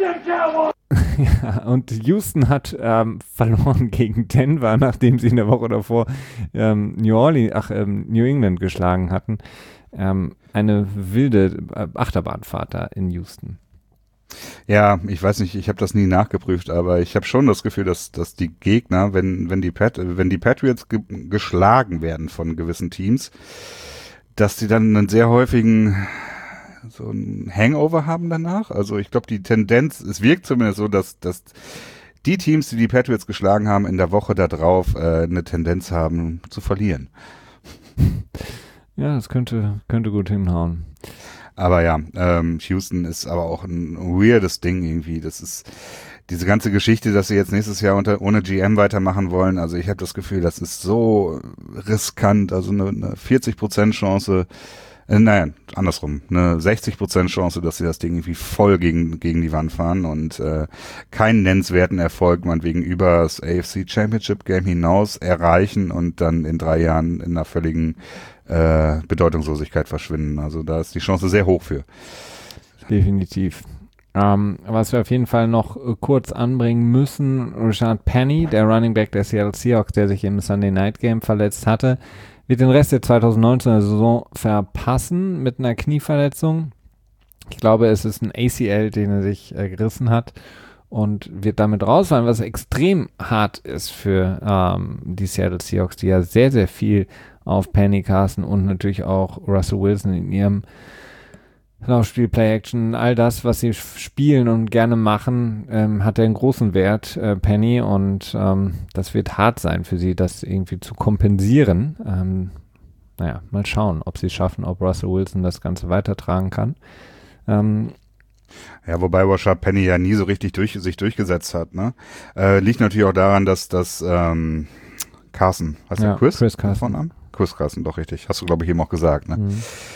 Houston hat verloren gegen Denver, nachdem sie in der Woche davor New England geschlagen hatten. Eine wilde Achterbahnfahrt da in Houston. Ja, ich weiß nicht, ich habe das nie nachgeprüft, aber ich habe schon das Gefühl, dass die Gegner, wenn die Patriots geschlagen werden von gewissen Teams, dass die dann einen sehr häufigen so ein Hangover haben danach. Also ich glaube, die Tendenz, es wirkt zumindest so, dass die Teams, die Patriots geschlagen haben, in der Woche darauf eine Tendenz haben zu verlieren. Ja, das könnte gut hinhauen. Aber ja, Houston ist aber auch ein weirdes Ding irgendwie. Das ist diese ganze Geschichte, dass sie jetzt nächstes Jahr ohne GM weitermachen wollen. Also ich habe das Gefühl, das ist so riskant. Also eine 40% Chance, andersrum, eine 60% Chance, dass sie das Ding irgendwie voll gegen die Wand fahren und keinen nennenswerten Erfolg meinetwegen über das AFC Championship Game hinaus erreichen und dann in 3 Jahren in einer völligen Bedeutungslosigkeit verschwinden. Also da ist die Chance sehr hoch für. Definitiv. Was wir auf jeden Fall noch kurz anbringen müssen, Rashad Penny, der Running Back der Seattle Seahawks, der sich im Sunday Night Game verletzt hatte, wird den Rest der 2019er Saison verpassen mit einer Knieverletzung. Ich glaube, es ist ein ACL, den er sich gerissen hat und wird damit rausfallen, was extrem hart ist für die Seattle Seahawks, die ja sehr, sehr viel auf Penny casten und natürlich auch Russell Wilson in ihrem Laufspiel, Play-Action, all das, was sie spielen und gerne machen, hat einen großen Wert, Penny, und das wird hart sein für sie, das irgendwie zu kompensieren. Mal schauen, ob sie es schaffen, ob Russell Wilson das Ganze weitertragen kann. Ja, wobei Rashad Penny ja nie so richtig sich durchgesetzt hat, ne? Liegt natürlich auch daran, dass Carson, heißt der Chris Carson. Chris Carson, doch richtig. Hast du, glaube ich, eben auch gesagt, ne?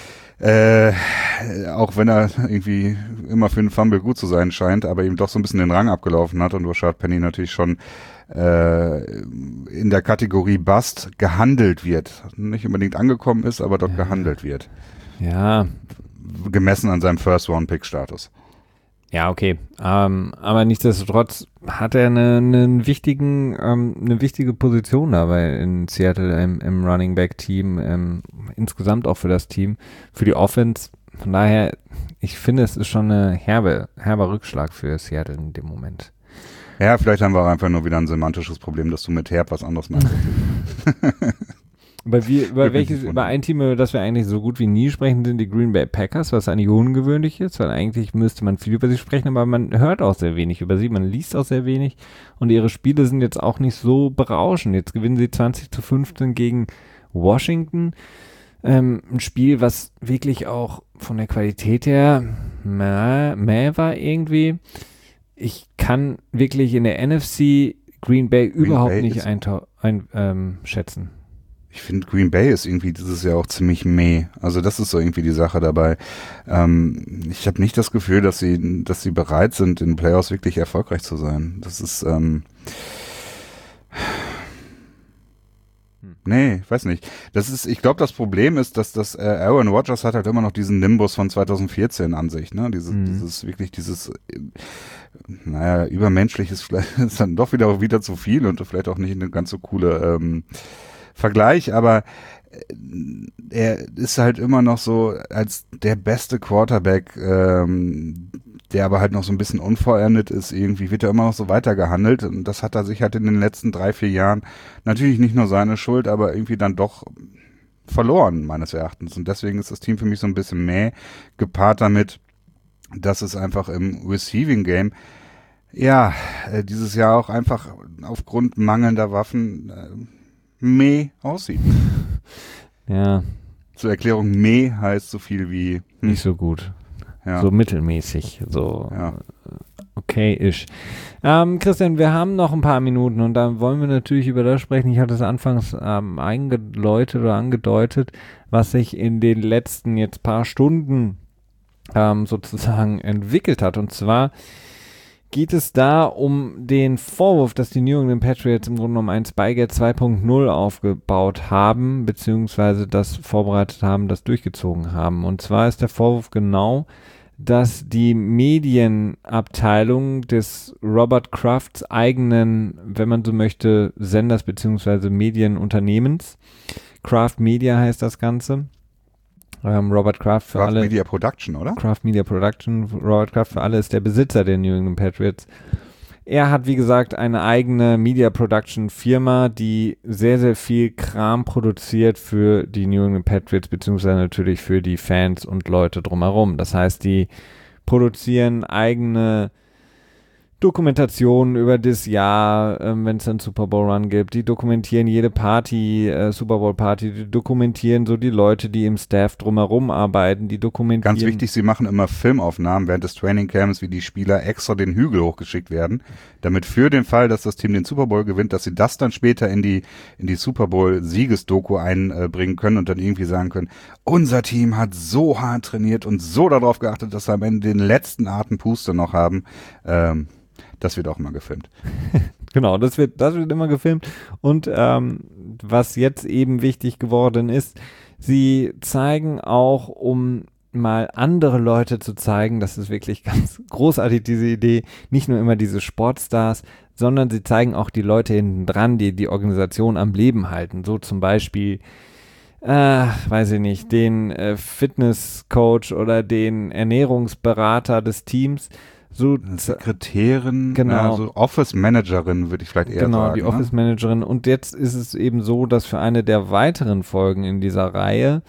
Auch wenn er irgendwie immer für einen Fumble gut zu sein scheint, aber ihm doch so ein bisschen den Rang abgelaufen hat und Rashad Penny natürlich schon in der Kategorie Bust gehandelt wird. Nicht unbedingt angekommen ist, aber dort gehandelt wird. Ja. Gemessen an seinem First-Round-Pick-Status. Ja, okay. Aber nichtsdestotrotz hat er eine wichtige Position dabei in Seattle im Running Back Team, insgesamt auch für das Team, für die Offense. Von daher, ich finde, es ist schon ein herber Rückschlag für Seattle in dem Moment. Ja, vielleicht haben wir auch einfach nur wieder ein semantisches Problem, dass du mit herb was anderes meinst. Über ein Team, über das wir eigentlich so gut wie nie sprechen, sind die Green Bay Packers, was eigentlich ungewöhnlich ist, weil eigentlich müsste man viel über sie sprechen, aber man hört auch sehr wenig über sie, man liest auch sehr wenig und ihre Spiele sind jetzt auch nicht so berauschend. Jetzt gewinnen sie 20-15 gegen Washington. Ein Spiel, was wirklich auch von der Qualität her mäh war irgendwie. Ich kann wirklich in der NFC Green Bay überhaupt nicht einschätzen. Ich finde, Green Bay ist irgendwie dieses Jahr auch ziemlich meh. Also das ist so irgendwie die Sache dabei. Ich habe nicht das Gefühl, dass sie bereit sind, in den Playoffs wirklich erfolgreich zu sein. Das ist, nee, weiß nicht. Ich glaube, das Problem ist, dass Aaron Rodgers hat halt immer noch diesen Nimbus von 2014 an sich, ne? Dieses übermenschliches, vielleicht ist dann doch wieder zu viel und vielleicht auch nicht eine ganz so coole Vergleich, aber er ist halt immer noch so als der beste Quarterback, der aber halt noch so ein bisschen unvollendet ist, irgendwie wird er immer noch so weitergehandelt und das hat er sich halt in den letzten 3-4 Jahren natürlich nicht nur seine Schuld, aber irgendwie dann doch verloren, meines Erachtens. Und deswegen ist das Team für mich so ein bisschen mäh, gepaart damit, dass es einfach im Receiving Game dieses Jahr auch einfach aufgrund mangelnder Waffen meh aussieht. Ja. Zur Erklärung, meh heißt so viel wie nicht so gut. Ja. So mittelmäßig. So okay-ish. Christian, wir haben noch ein paar Minuten und da wollen wir natürlich über das sprechen. Ich hatte es anfangs angedeutet, was sich in den letzten jetzt paar Stunden sozusagen entwickelt hat. Und zwar geht es da um den Vorwurf, dass die New England Patriots im Grunde genommen ein Spygate 2.0 aufgebaut haben, beziehungsweise das vorbereitet haben, das durchgezogen haben. Und zwar ist der Vorwurf genau, dass die Medienabteilung des Robert Krafts eigenen, wenn man so möchte, Senders beziehungsweise Medienunternehmens, Kraft Media heißt das Ganze, Robert Kraft für alle. Kraft Media Production, oder? Kraft Media Production. Robert Kraft für alle ist der Besitzer der New England Patriots. Er hat, wie gesagt, eine eigene Media Production Firma, die sehr, sehr viel Kram produziert für die New England Patriots, beziehungsweise natürlich für die Fans und Leute drumherum. Das heißt, die produzieren eigene Dokumentationen über das Jahr, wenn es einen Super Bowl Run gibt. Die dokumentieren jede Party, Super Bowl Party, die dokumentieren so die Leute, die im Staff drumherum arbeiten, die dokumentieren. Ganz wichtig, sie machen immer Filmaufnahmen während des Training Camps, wie die Spieler extra den Hügel hochgeschickt werden, damit für den Fall, dass das Team den Super Bowl gewinnt, dass sie das dann später in die Super Bowl Siegesdoku einbringen können und dann irgendwie sagen können, unser Team hat so hart trainiert und so darauf geachtet, dass wir am Ende den letzten Atempuster noch haben. Das wird auch immer gefilmt. Genau, das wird immer gefilmt. Und was jetzt eben wichtig geworden ist, sie zeigen auch, um mal andere Leute zu zeigen, das ist wirklich ganz großartig, diese Idee, nicht nur immer diese Sportstars, sondern sie zeigen auch die Leute hinten dran, die die Organisation am Leben halten. So zum Beispiel, weiß ich nicht, den Fitnesscoach oder den Ernährungsberater des Teams. So Sekretärin, genau. So Office-Managerin würde ich vielleicht eher sagen. Genau, die Office-Managerin. Und jetzt ist es eben so, dass für eine der weiteren Folgen in dieser Reihe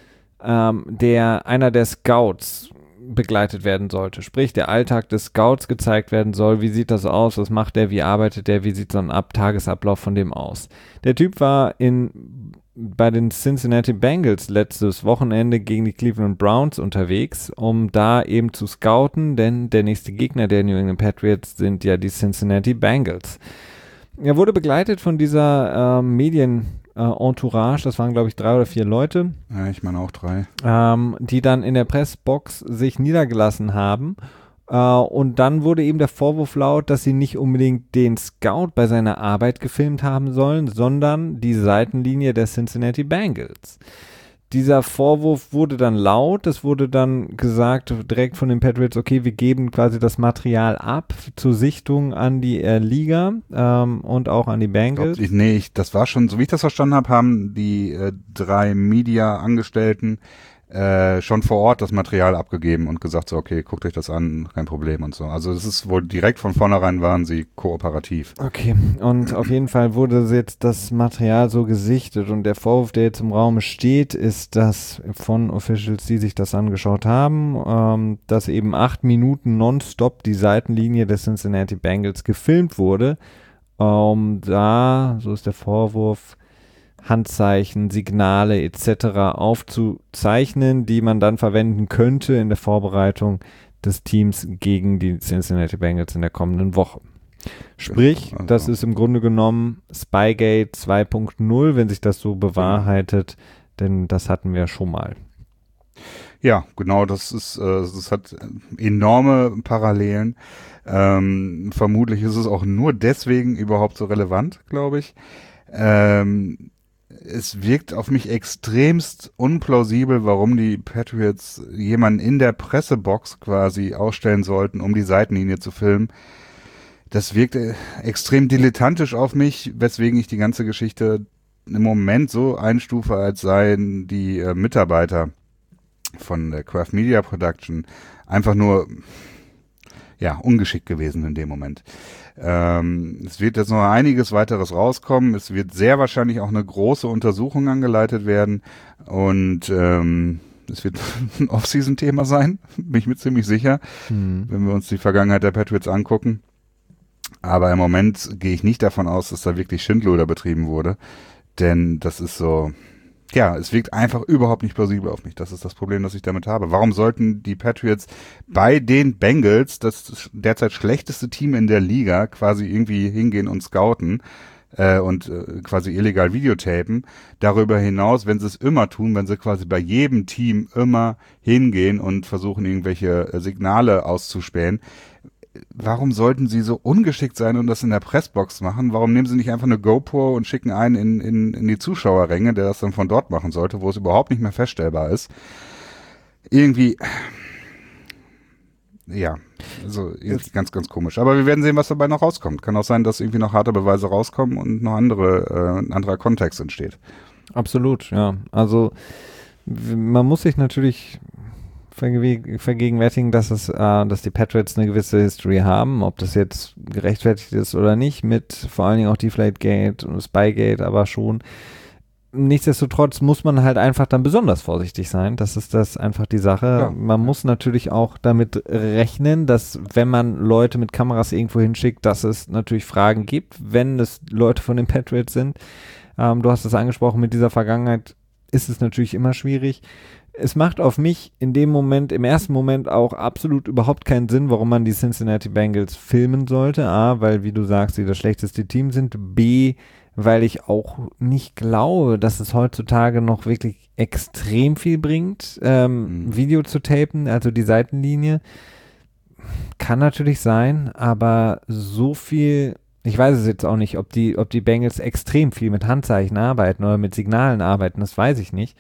einer der Scouts begleitet werden sollte. Sprich, der Alltag des Scouts gezeigt werden soll. Wie sieht das aus? Was macht der? Wie arbeitet der? Wie sieht so ein Tagesablauf von dem aus? Der Typ war bei den Cincinnati Bengals letztes Wochenende gegen die Cleveland Browns unterwegs, um da eben zu scouten, denn der nächste Gegner der New England Patriots sind ja die Cincinnati Bengals. Er wurde begleitet von dieser Entourage, das waren glaube ich 3 oder 4 Leute. Ja, ich meine auch 3. Die dann in der Pressbox sich niedergelassen haben. Und dann wurde eben der Vorwurf laut, dass sie nicht unbedingt den Scout bei seiner Arbeit gefilmt haben sollen, sondern die Seitenlinie der Cincinnati Bengals. Dieser Vorwurf wurde dann laut, es wurde dann gesagt direkt von den Patriots, okay, wir geben quasi das Material ab zur Sichtung an die Liga und auch an die Bengals. Das war schon, so wie ich das verstanden habe, haben die 3 Media-Angestellten schon vor Ort das Material abgegeben und gesagt so, okay, guckt euch das an, kein Problem und so. Also das ist wohl direkt von vornherein waren sie kooperativ. Okay, und auf jeden Fall wurde jetzt das Material so gesichtet und der Vorwurf, der jetzt im Raum steht, ist, dass von Officials, die sich das angeschaut haben, dass eben 8 Minuten nonstop die Seitenlinie der Cincinnati Bengals gefilmt wurde, da, so ist der Vorwurf, Handzeichen, Signale etc. aufzuzeichnen, die man dann verwenden könnte in der Vorbereitung des Teams gegen die Cincinnati Bengals in der kommenden Woche. Sprich, das ist im Grunde genommen Spygate 2.0, wenn sich das so bewahrheitet, denn das hatten wir schon mal. Ja, genau, das hat enorme Parallelen. Vermutlich ist es auch nur deswegen überhaupt so relevant, glaube ich. Es wirkt auf mich extremst unplausibel, warum die Patriots jemanden in der Pressebox quasi ausstellen sollten, um die Seitenlinie zu filmen. Das wirkt extrem dilettantisch auf mich, weswegen ich die ganze Geschichte im Moment so einstufe, als seien die Mitarbeiter von der Kraft Media Production einfach nur ungeschickt gewesen in dem Moment. Es wird jetzt noch einiges weiteres rauskommen. Es wird sehr wahrscheinlich auch eine große Untersuchung angeleitet werden und es wird ein Off-Season-Thema sein, bin ich mir ziemlich sicher, wenn wir uns die Vergangenheit der Patriots angucken. Aber im Moment gehe ich nicht davon aus, dass da wirklich Schindluder betrieben wurde, denn das ist so, es wirkt einfach überhaupt nicht plausibel auf mich. Das ist das Problem, das ich damit habe. Warum sollten die Patriots bei den Bengals, das derzeit schlechteste Team in der Liga, quasi irgendwie hingehen und scouten und quasi illegal videotapen? Darüber hinaus, wenn sie es immer tun, wenn sie quasi bei jedem Team immer hingehen und versuchen, irgendwelche Signale auszuspähen, warum sollten sie so ungeschickt sein und das in der Pressbox machen? Warum nehmen sie nicht einfach eine GoPro und schicken einen in die Zuschauerränge, der das dann von dort machen sollte, wo es überhaupt nicht mehr feststellbar ist? Irgendwie, also irgendwie ganz, ganz komisch. Aber wir werden sehen, was dabei noch rauskommt. Kann auch sein, dass irgendwie noch harte Beweise rauskommen und noch ein anderer Kontext entsteht. Absolut, ja. Also man muss sich natürlich vergegenwärtigen, dass die Patriots eine gewisse History haben, ob das jetzt gerechtfertigt ist oder nicht, mit vor allen Dingen auch Deflategate und Spygate, aber schon. Nichtsdestotrotz muss man halt einfach dann besonders vorsichtig sein. Das ist das einfach die Sache. Ja. Man muss natürlich auch damit rechnen, dass wenn man Leute mit Kameras irgendwo hinschickt, dass es natürlich Fragen gibt, wenn es Leute von den Patriots sind. Du hast es angesprochen, mit dieser Vergangenheit ist es natürlich immer schwierig. Es macht auf mich im ersten Moment auch absolut überhaupt keinen Sinn, warum man die Cincinnati Bengals filmen sollte. A, weil, wie du sagst, sie das schlechteste Team sind. B, weil ich auch nicht glaube, dass es heutzutage noch wirklich extrem viel bringt, Video zu tapen, also die Seitenlinie. Kann natürlich sein, aber so viel, ich weiß es jetzt auch nicht, ob die Bengals extrem viel mit Handzeichen arbeiten oder mit Signalen arbeiten, das weiß ich nicht.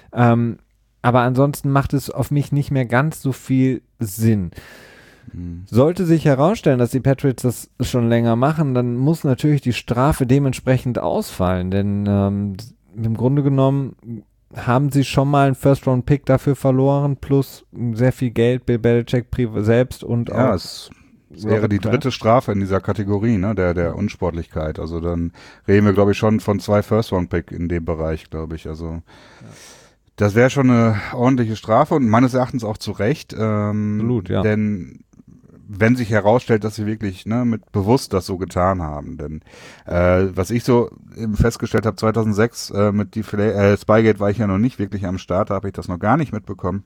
Aber ansonsten macht es auf mich nicht mehr ganz so viel Sinn. Sollte sich herausstellen, dass die Patriots das schon länger machen, dann muss natürlich die Strafe dementsprechend ausfallen, denn im Grunde genommen haben sie schon mal einen First-Round-Pick dafür verloren, plus sehr viel Geld, Bill Belichick selbst und ja, auch. Es wäre die dritte Strafe in dieser Kategorie, ne, der Unsportlichkeit. Also dann reden wir, glaube ich, schon von 2 First-Round-Pick in dem Bereich, glaube ich. Also das wäre schon eine ordentliche Strafe und meines Erachtens auch zu Recht. Absolut, ja. Denn wenn sich herausstellt, dass sie wirklich mit bewusst das so getan haben. Denn was ich so eben festgestellt habe, 2006 mit Spygate war ich ja noch nicht wirklich am Start, da habe ich das noch gar nicht mitbekommen.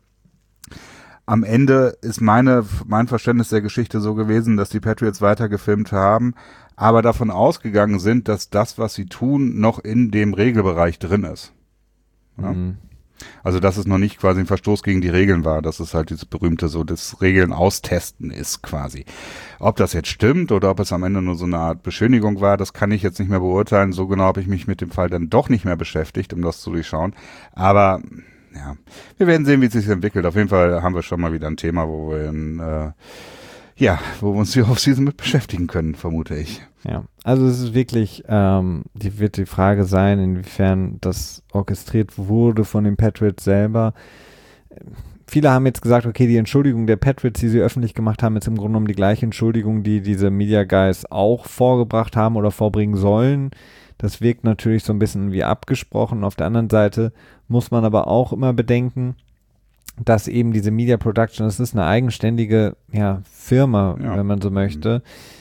Am Ende ist mein Verständnis der Geschichte so gewesen, dass die Patriots weiter gefilmt haben, aber davon ausgegangen sind, dass das, was sie tun, noch in dem Regelbereich drin ist. Ja? Mhm. Also, dass es noch nicht quasi ein Verstoß gegen die Regeln war, dass es halt dieses berühmte so das Regeln austesten ist quasi. Ob das jetzt stimmt oder ob es am Ende nur so eine Art Beschönigung war, das kann ich jetzt nicht mehr beurteilen. So genau habe ich mich mit dem Fall dann doch nicht mehr beschäftigt, um das zu durchschauen. Aber ja, wir werden sehen, wie es sich entwickelt. Auf jeden Fall haben wir schon mal wieder ein Thema, wo wir wo wir uns die Offseason mit beschäftigen können, vermute ich. Ja, also es ist wirklich, wird die Frage sein, inwiefern das orchestriert wurde von den Patriots selber. Viele haben jetzt gesagt, okay, die Entschuldigung der Patriots, die sie öffentlich gemacht haben, ist im Grunde genommen die gleiche Entschuldigung, die diese Media Guys auch vorgebracht haben oder vorbringen sollen. Das wirkt natürlich so ein bisschen wie abgesprochen. Auf der anderen Seite muss man aber auch immer bedenken, dass eben diese Media Production, das ist eine eigenständige Firma, wenn man so möchte.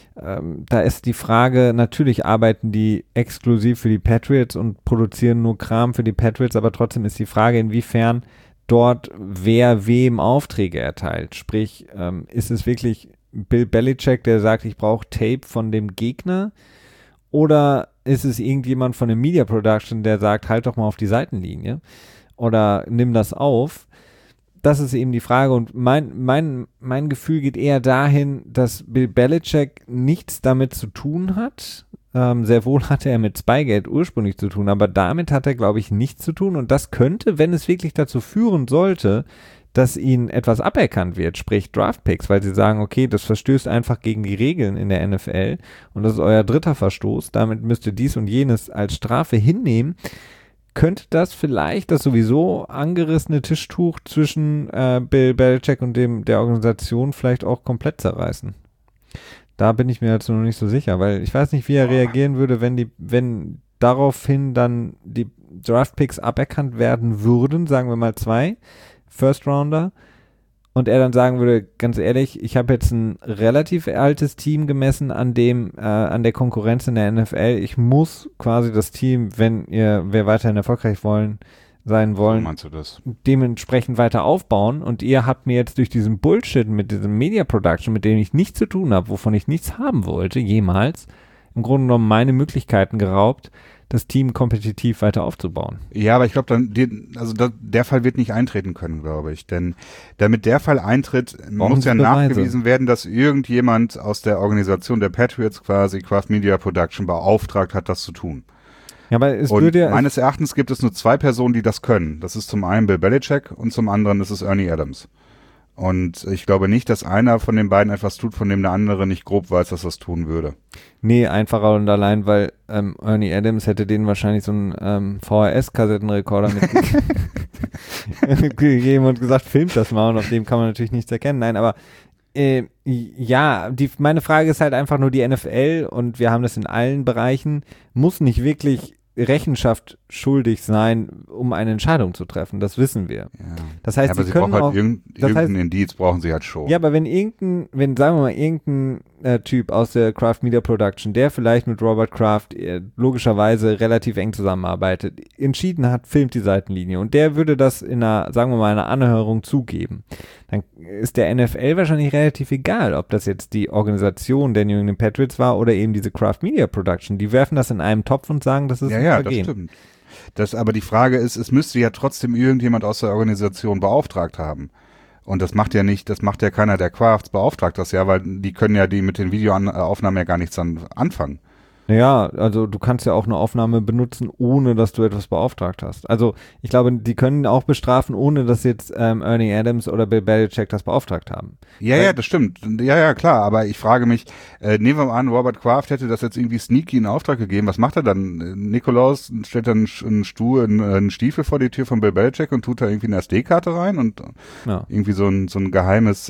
Da ist die Frage, natürlich arbeiten die exklusiv für die Patriots und produzieren nur Kram für die Patriots, aber trotzdem ist die Frage, inwiefern dort wer wem Aufträge erteilt. Sprich, ist es wirklich Bill Belichick, der sagt, ich brauche Tape von dem Gegner, oder ist es irgendjemand von der Media Production, der sagt, halt doch mal auf die Seitenlinie oder nimm das auf? Das ist eben die Frage, und mein Gefühl geht eher dahin, dass Bill Belichick nichts damit zu tun hat. Sehr wohl hatte er mit Spygate ursprünglich zu tun, aber damit hat er, glaube ich, nichts zu tun, und das könnte, wenn es wirklich dazu führen sollte, dass ihnen etwas aberkannt wird, sprich Draftpicks, weil sie sagen, okay, das verstößt einfach gegen die Regeln in der NFL und das ist euer dritter Verstoß, damit müsst ihr dies und jenes als Strafe hinnehmen, könnte das vielleicht das sowieso angerissene Tischtuch zwischen Bill Belichick und der Organisation vielleicht auch komplett zerreißen. Da bin ich mir jetzt noch nicht so sicher, weil ich weiß nicht, wie er reagieren würde, wenn daraufhin dann die Draftpicks aberkannt werden würden, sagen wir mal 2 First Rounder, und er dann sagen würde, ganz ehrlich, ich habe jetzt ein relativ altes Team gemessen an der Konkurrenz in der NFL. Ich muss quasi das Team, wenn wir weiterhin erfolgreich sein wollen, meinst du das? Dementsprechend weiter aufbauen, und ihr habt mir jetzt durch diesen Bullshit mit diesem Media Production, mit dem ich nichts zu tun habe, wovon ich nichts haben wollte, jemals, im Grunde genommen meine Möglichkeiten geraubt, das Team kompetitiv weiter aufzubauen. Ja, aber ich glaube, der Fall wird nicht eintreten können, glaube ich. Denn damit der Fall eintritt, muss ja nachgewiesen werden, dass irgendjemand aus der Organisation der Patriots quasi Kraft Media Production beauftragt hat, das zu tun. Ja, aber meines Erachtens gibt es nur 2 Personen, die das können. Das ist zum einen Bill Belichick und zum anderen ist es Ernie Adams. Und ich glaube nicht, dass einer von den beiden etwas tut, von dem der andere nicht grob weiß, dass er es tun würde. Nee, einfacher und allein, weil Ernie Adams hätte denen wahrscheinlich so einen VHS-Kassettenrekorder mitgegeben und gesagt, filmt das mal, und auf dem kann man natürlich nichts erkennen. Nein, aber ja, meine Frage ist halt einfach nur, die NFL, und wir haben das in allen Bereichen, muss nicht wirklich Rechenschaft schuldig sein, um eine Entscheidung zu treffen. Das wissen wir. Ja. Das heißt, aber sie brauchen können halt auch, irgendeinen Indiz brauchen sie halt schon. ja, aber wenn sagen wir mal, irgendein Typ aus der Kraft Media Production, der vielleicht mit Robert Kraft logischerweise relativ eng zusammenarbeitet, entschieden hat, filmt die Seitenlinie, und der würde das in einer, sagen wir mal, einer Anhörung zugeben, dann ist der NFL wahrscheinlich relativ egal, ob das jetzt die Organisation der New England Patriots war oder eben diese Kraft Media Production. Die werfen das in einem Topf und sagen, das ist ein Vergehen. Das stimmt. Aber die Frage ist, es müsste ja trotzdem irgendjemand aus der Organisation beauftragt haben. Und das macht ja keiner der Crafts beauftragt das ja, weil die können ja mit den Videoaufnahmen ja gar nichts anfangen. Naja, also du kannst ja auch eine Aufnahme benutzen, ohne dass du etwas beauftragt hast. Also ich glaube, die können auch bestrafen, ohne dass jetzt Ernie Adams oder Bill Belichick das beauftragt haben. Ja, das stimmt. Ja, klar. Aber ich frage mich, nehmen wir mal an, Robert Kraft hätte das jetzt irgendwie sneaky in Auftrag gegeben. Was macht er dann? Nikolaus stellt dann einen Stiefel vor die Tür von Bill Belichick und tut da irgendwie eine SD-Karte rein und irgendwie so ein geheimes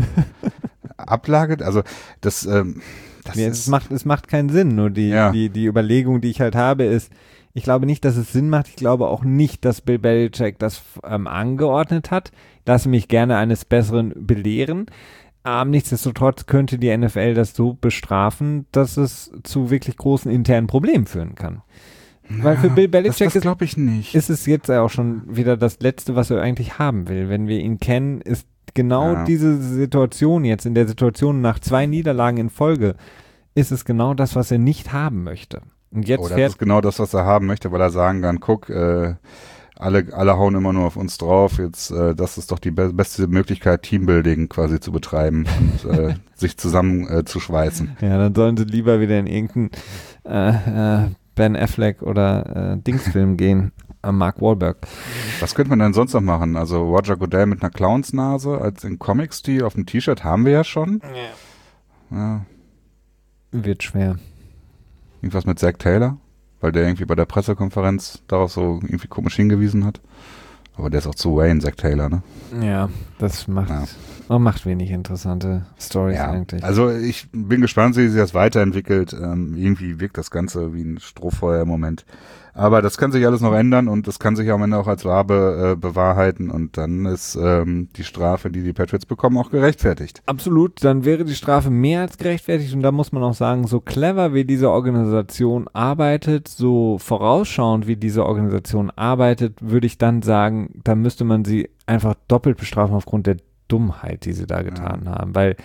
Ablage. Also das es macht keinen Sinn, nur die Überlegung, die ich halt habe, ist, ich glaube nicht, dass es Sinn macht, ich glaube auch nicht, dass Bill Belichick das angeordnet hat. Lasse mich gerne eines Besseren belehren. Nichtsdestotrotz könnte die NFL das so bestrafen, dass es zu wirklich großen internen Problemen führen kann. Weil für Bill Belichick das glaube ich nicht. Ist es jetzt auch schon wieder das Letzte, was er eigentlich haben will. Wenn wir ihn kennen, ist genau diese Situation jetzt, in der Situation nach 2 Niederlagen in Folge, ist es genau das, was er nicht haben möchte. Und jetzt das ist genau das, was er haben möchte, weil er sagen kann, guck, alle hauen immer nur auf uns drauf, jetzt das ist doch die beste Möglichkeit, Teambuilding quasi zu betreiben und sich zusammen zu schweißen. Ja, dann sollen sie lieber wieder in irgendeinen Ben Affleck oder Dingsfilm gehen. Mark Wahlberg. Was könnte man denn sonst noch machen? Also Roger Goodell mit einer Clownsnase als in Comic-Stil auf dem T-Shirt haben wir ja schon. Ja. Wird schwer. Irgendwas mit Zack Taylor, weil der irgendwie bei der Pressekonferenz darauf so irgendwie komisch hingewiesen hat. Aber der ist auch zu Wayne, Zack Taylor, ne? Ja, das macht wenig interessante Storys eigentlich. Also ich bin gespannt, wie sich das weiterentwickelt. Irgendwie wirkt das Ganze wie ein Strohfeuer im Moment. Aber das kann sich alles noch ändern und das kann sich am Ende auch als wahr bewahrheiten und dann ist die Strafe, die Patriots bekommen, auch gerechtfertigt. Absolut, dann wäre die Strafe mehr als gerechtfertigt und da muss man auch sagen, so clever wie diese Organisation arbeitet, so vorausschauend wie diese Organisation arbeitet, würde ich dann sagen, da müsste man sie einfach doppelt bestrafen aufgrund der Dummheit, die sie da getan haben, weil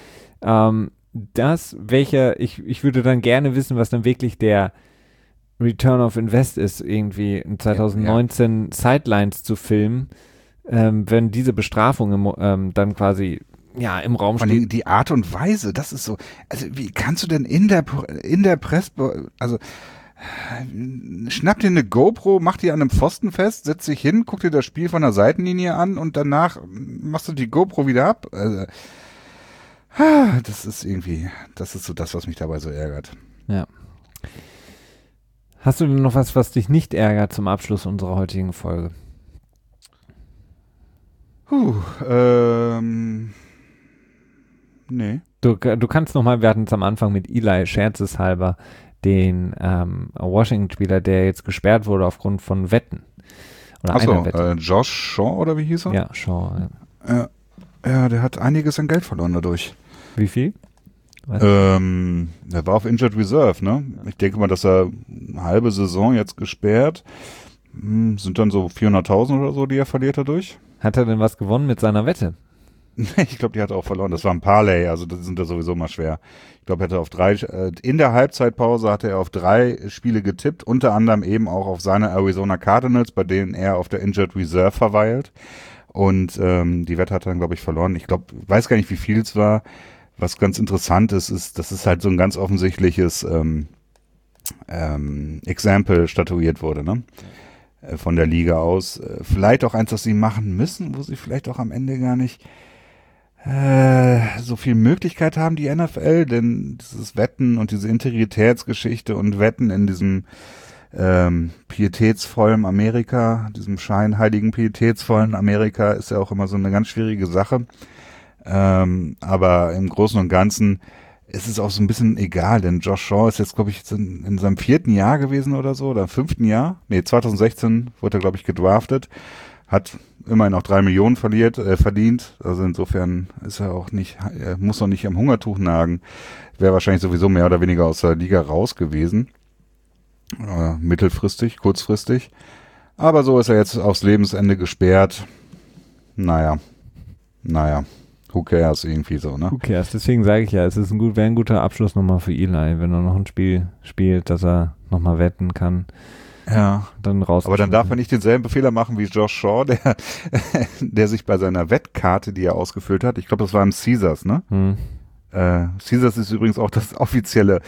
ich würde dann gerne wissen, was dann wirklich der Return of Invest ist, irgendwie in 2019 Sidelines zu filmen, wenn diese Bestrafung dann quasi im Raum steht. Die Art und Weise, das ist so, also wie kannst du denn in der Presse, also schnapp dir eine GoPro, mach die an einem Pfosten fest, setz dich hin, guck dir das Spiel von der Seitenlinie an und danach machst du die GoPro wieder ab. Also, das ist so das, was mich dabei so ärgert. Ja. Hast du denn noch was dich nicht ärgert zum Abschluss unserer heutigen Folge? Nee. Du kannst nochmal, wir hatten es am Anfang mit Eli scherzeshalber, den Washington-Spieler, der jetzt gesperrt wurde aufgrund von Wetten. Achso, Josh Shaw oder wie hieß er? Ja, Shaw. Ja, der hat einiges an Geld verloren dadurch. Wie viel? Er war auf Injured Reserve, ne? Ich denke mal, dass er eine halbe Saison jetzt gesperrt. Sind dann so 400.000 oder so, die er verliert dadurch. Hat er denn was gewonnen mit seiner Wette? Ich glaube, die hat er auch verloren. Das war ein Parlay, also das sind ja sowieso mal schwer. Ich glaube, er hatte in der Halbzeitpause hatte er auf 3 Spiele getippt, unter anderem eben auch auf seine Arizona Cardinals, bei denen er auf der Injured Reserve verweilt. Und die Wette hat er dann, glaube ich, verloren. Ich weiß gar nicht, wie viel es war. Was ganz interessant ist, dass es halt so ein ganz offensichtliches Example statuiert wurde, ne? Von der Liga aus. Vielleicht auch eins, das sie machen müssen, wo sie vielleicht auch am Ende gar nicht so viel Möglichkeit haben die NFL, denn dieses Wetten und diese Integritätsgeschichte und Wetten in diesem pietätsvollen Amerika, diesem scheinheiligen pietätsvollen Amerika ist ja auch immer so eine ganz schwierige Sache. Aber im Großen und Ganzen ist es auch so ein bisschen egal, denn Josh Shaw ist jetzt, glaube ich, in seinem 4. Jahr gewesen oder so, oder 5. Jahr. Nee, 2016 wurde er, glaube ich, gedraftet. Hat immerhin noch 3 Millionen verdient. Also insofern ist er auch nicht, muss noch nicht am Hungertuch nagen. Wäre wahrscheinlich sowieso mehr oder weniger aus der Liga raus gewesen. Mittelfristig, kurzfristig. Aber so ist er jetzt aufs Lebensende gesperrt. Naja. Who cares irgendwie so, ne? Who cares? Deswegen sage ich ja, es ist wäre ein guter Abschluss nochmal für Eli, wenn er noch ein Spiel spielt, dass er nochmal wetten kann. Ja. Dann raus. Aber dann darf er nicht denselben Fehler machen wie Josh Shaw, der sich bei seiner Wettkarte, die er ausgefüllt hat, ich glaube, das war im Caesars, ne? Caesars ist übrigens auch das offizielle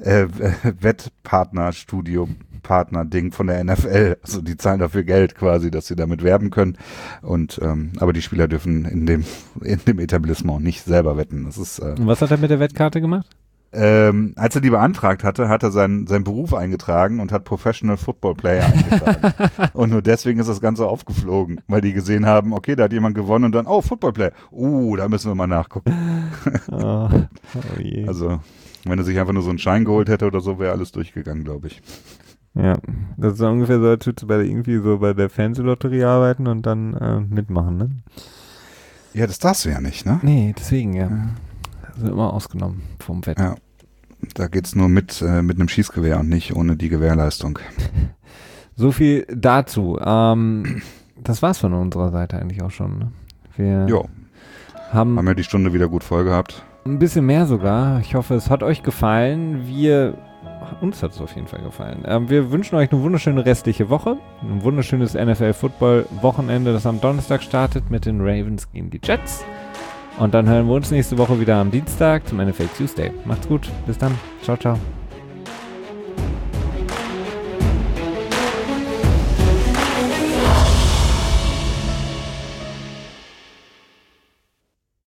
Wettpartner-Studio-Partner-Ding von der NFL. Also die zahlen dafür Geld quasi, dass sie damit werben können. Und aber die Spieler dürfen in dem Etablissement nicht selber wetten. Das ist, Und was hat er mit der Wettkarte gemacht? Als er die beantragt hatte, hat er seinen Beruf eingetragen und hat Professional Football Player eingetragen. Und nur deswegen ist das Ganze aufgeflogen, weil die gesehen haben, okay, da hat jemand gewonnen und dann, oh, Football Player. Da müssen wir mal nachgucken. Oh je. Also, wenn er sich einfach nur so einen Schein geholt hätte oder so, wäre alles durchgegangen, glaube ich. Ja, das ist ungefähr so, als würdest du bei der Fernsehlotterie arbeiten und dann mitmachen, ne? Ja, das darfst du ja nicht, ne? Nee, deswegen, ja. Also immer ausgenommen vom Wetten. Ja, da geht's nur mit einem Schießgewehr und nicht ohne die Gewährleistung. So viel dazu. Das war's von unserer Seite eigentlich auch schon. Ne? Wir haben ja die Stunde wieder gut voll gehabt. Ein bisschen mehr sogar. Ich hoffe, es hat euch gefallen. Uns hat es auf jeden Fall gefallen. Wir wünschen euch eine wunderschöne restliche Woche. Ein wunderschönes NFL-Football-Wochenende, das am Donnerstag startet mit den Ravens gegen die Jets. Und dann hören wir uns nächste Woche wieder am Dienstag zum NFL Tuesday. Macht's gut. Bis dann. Ciao, ciao.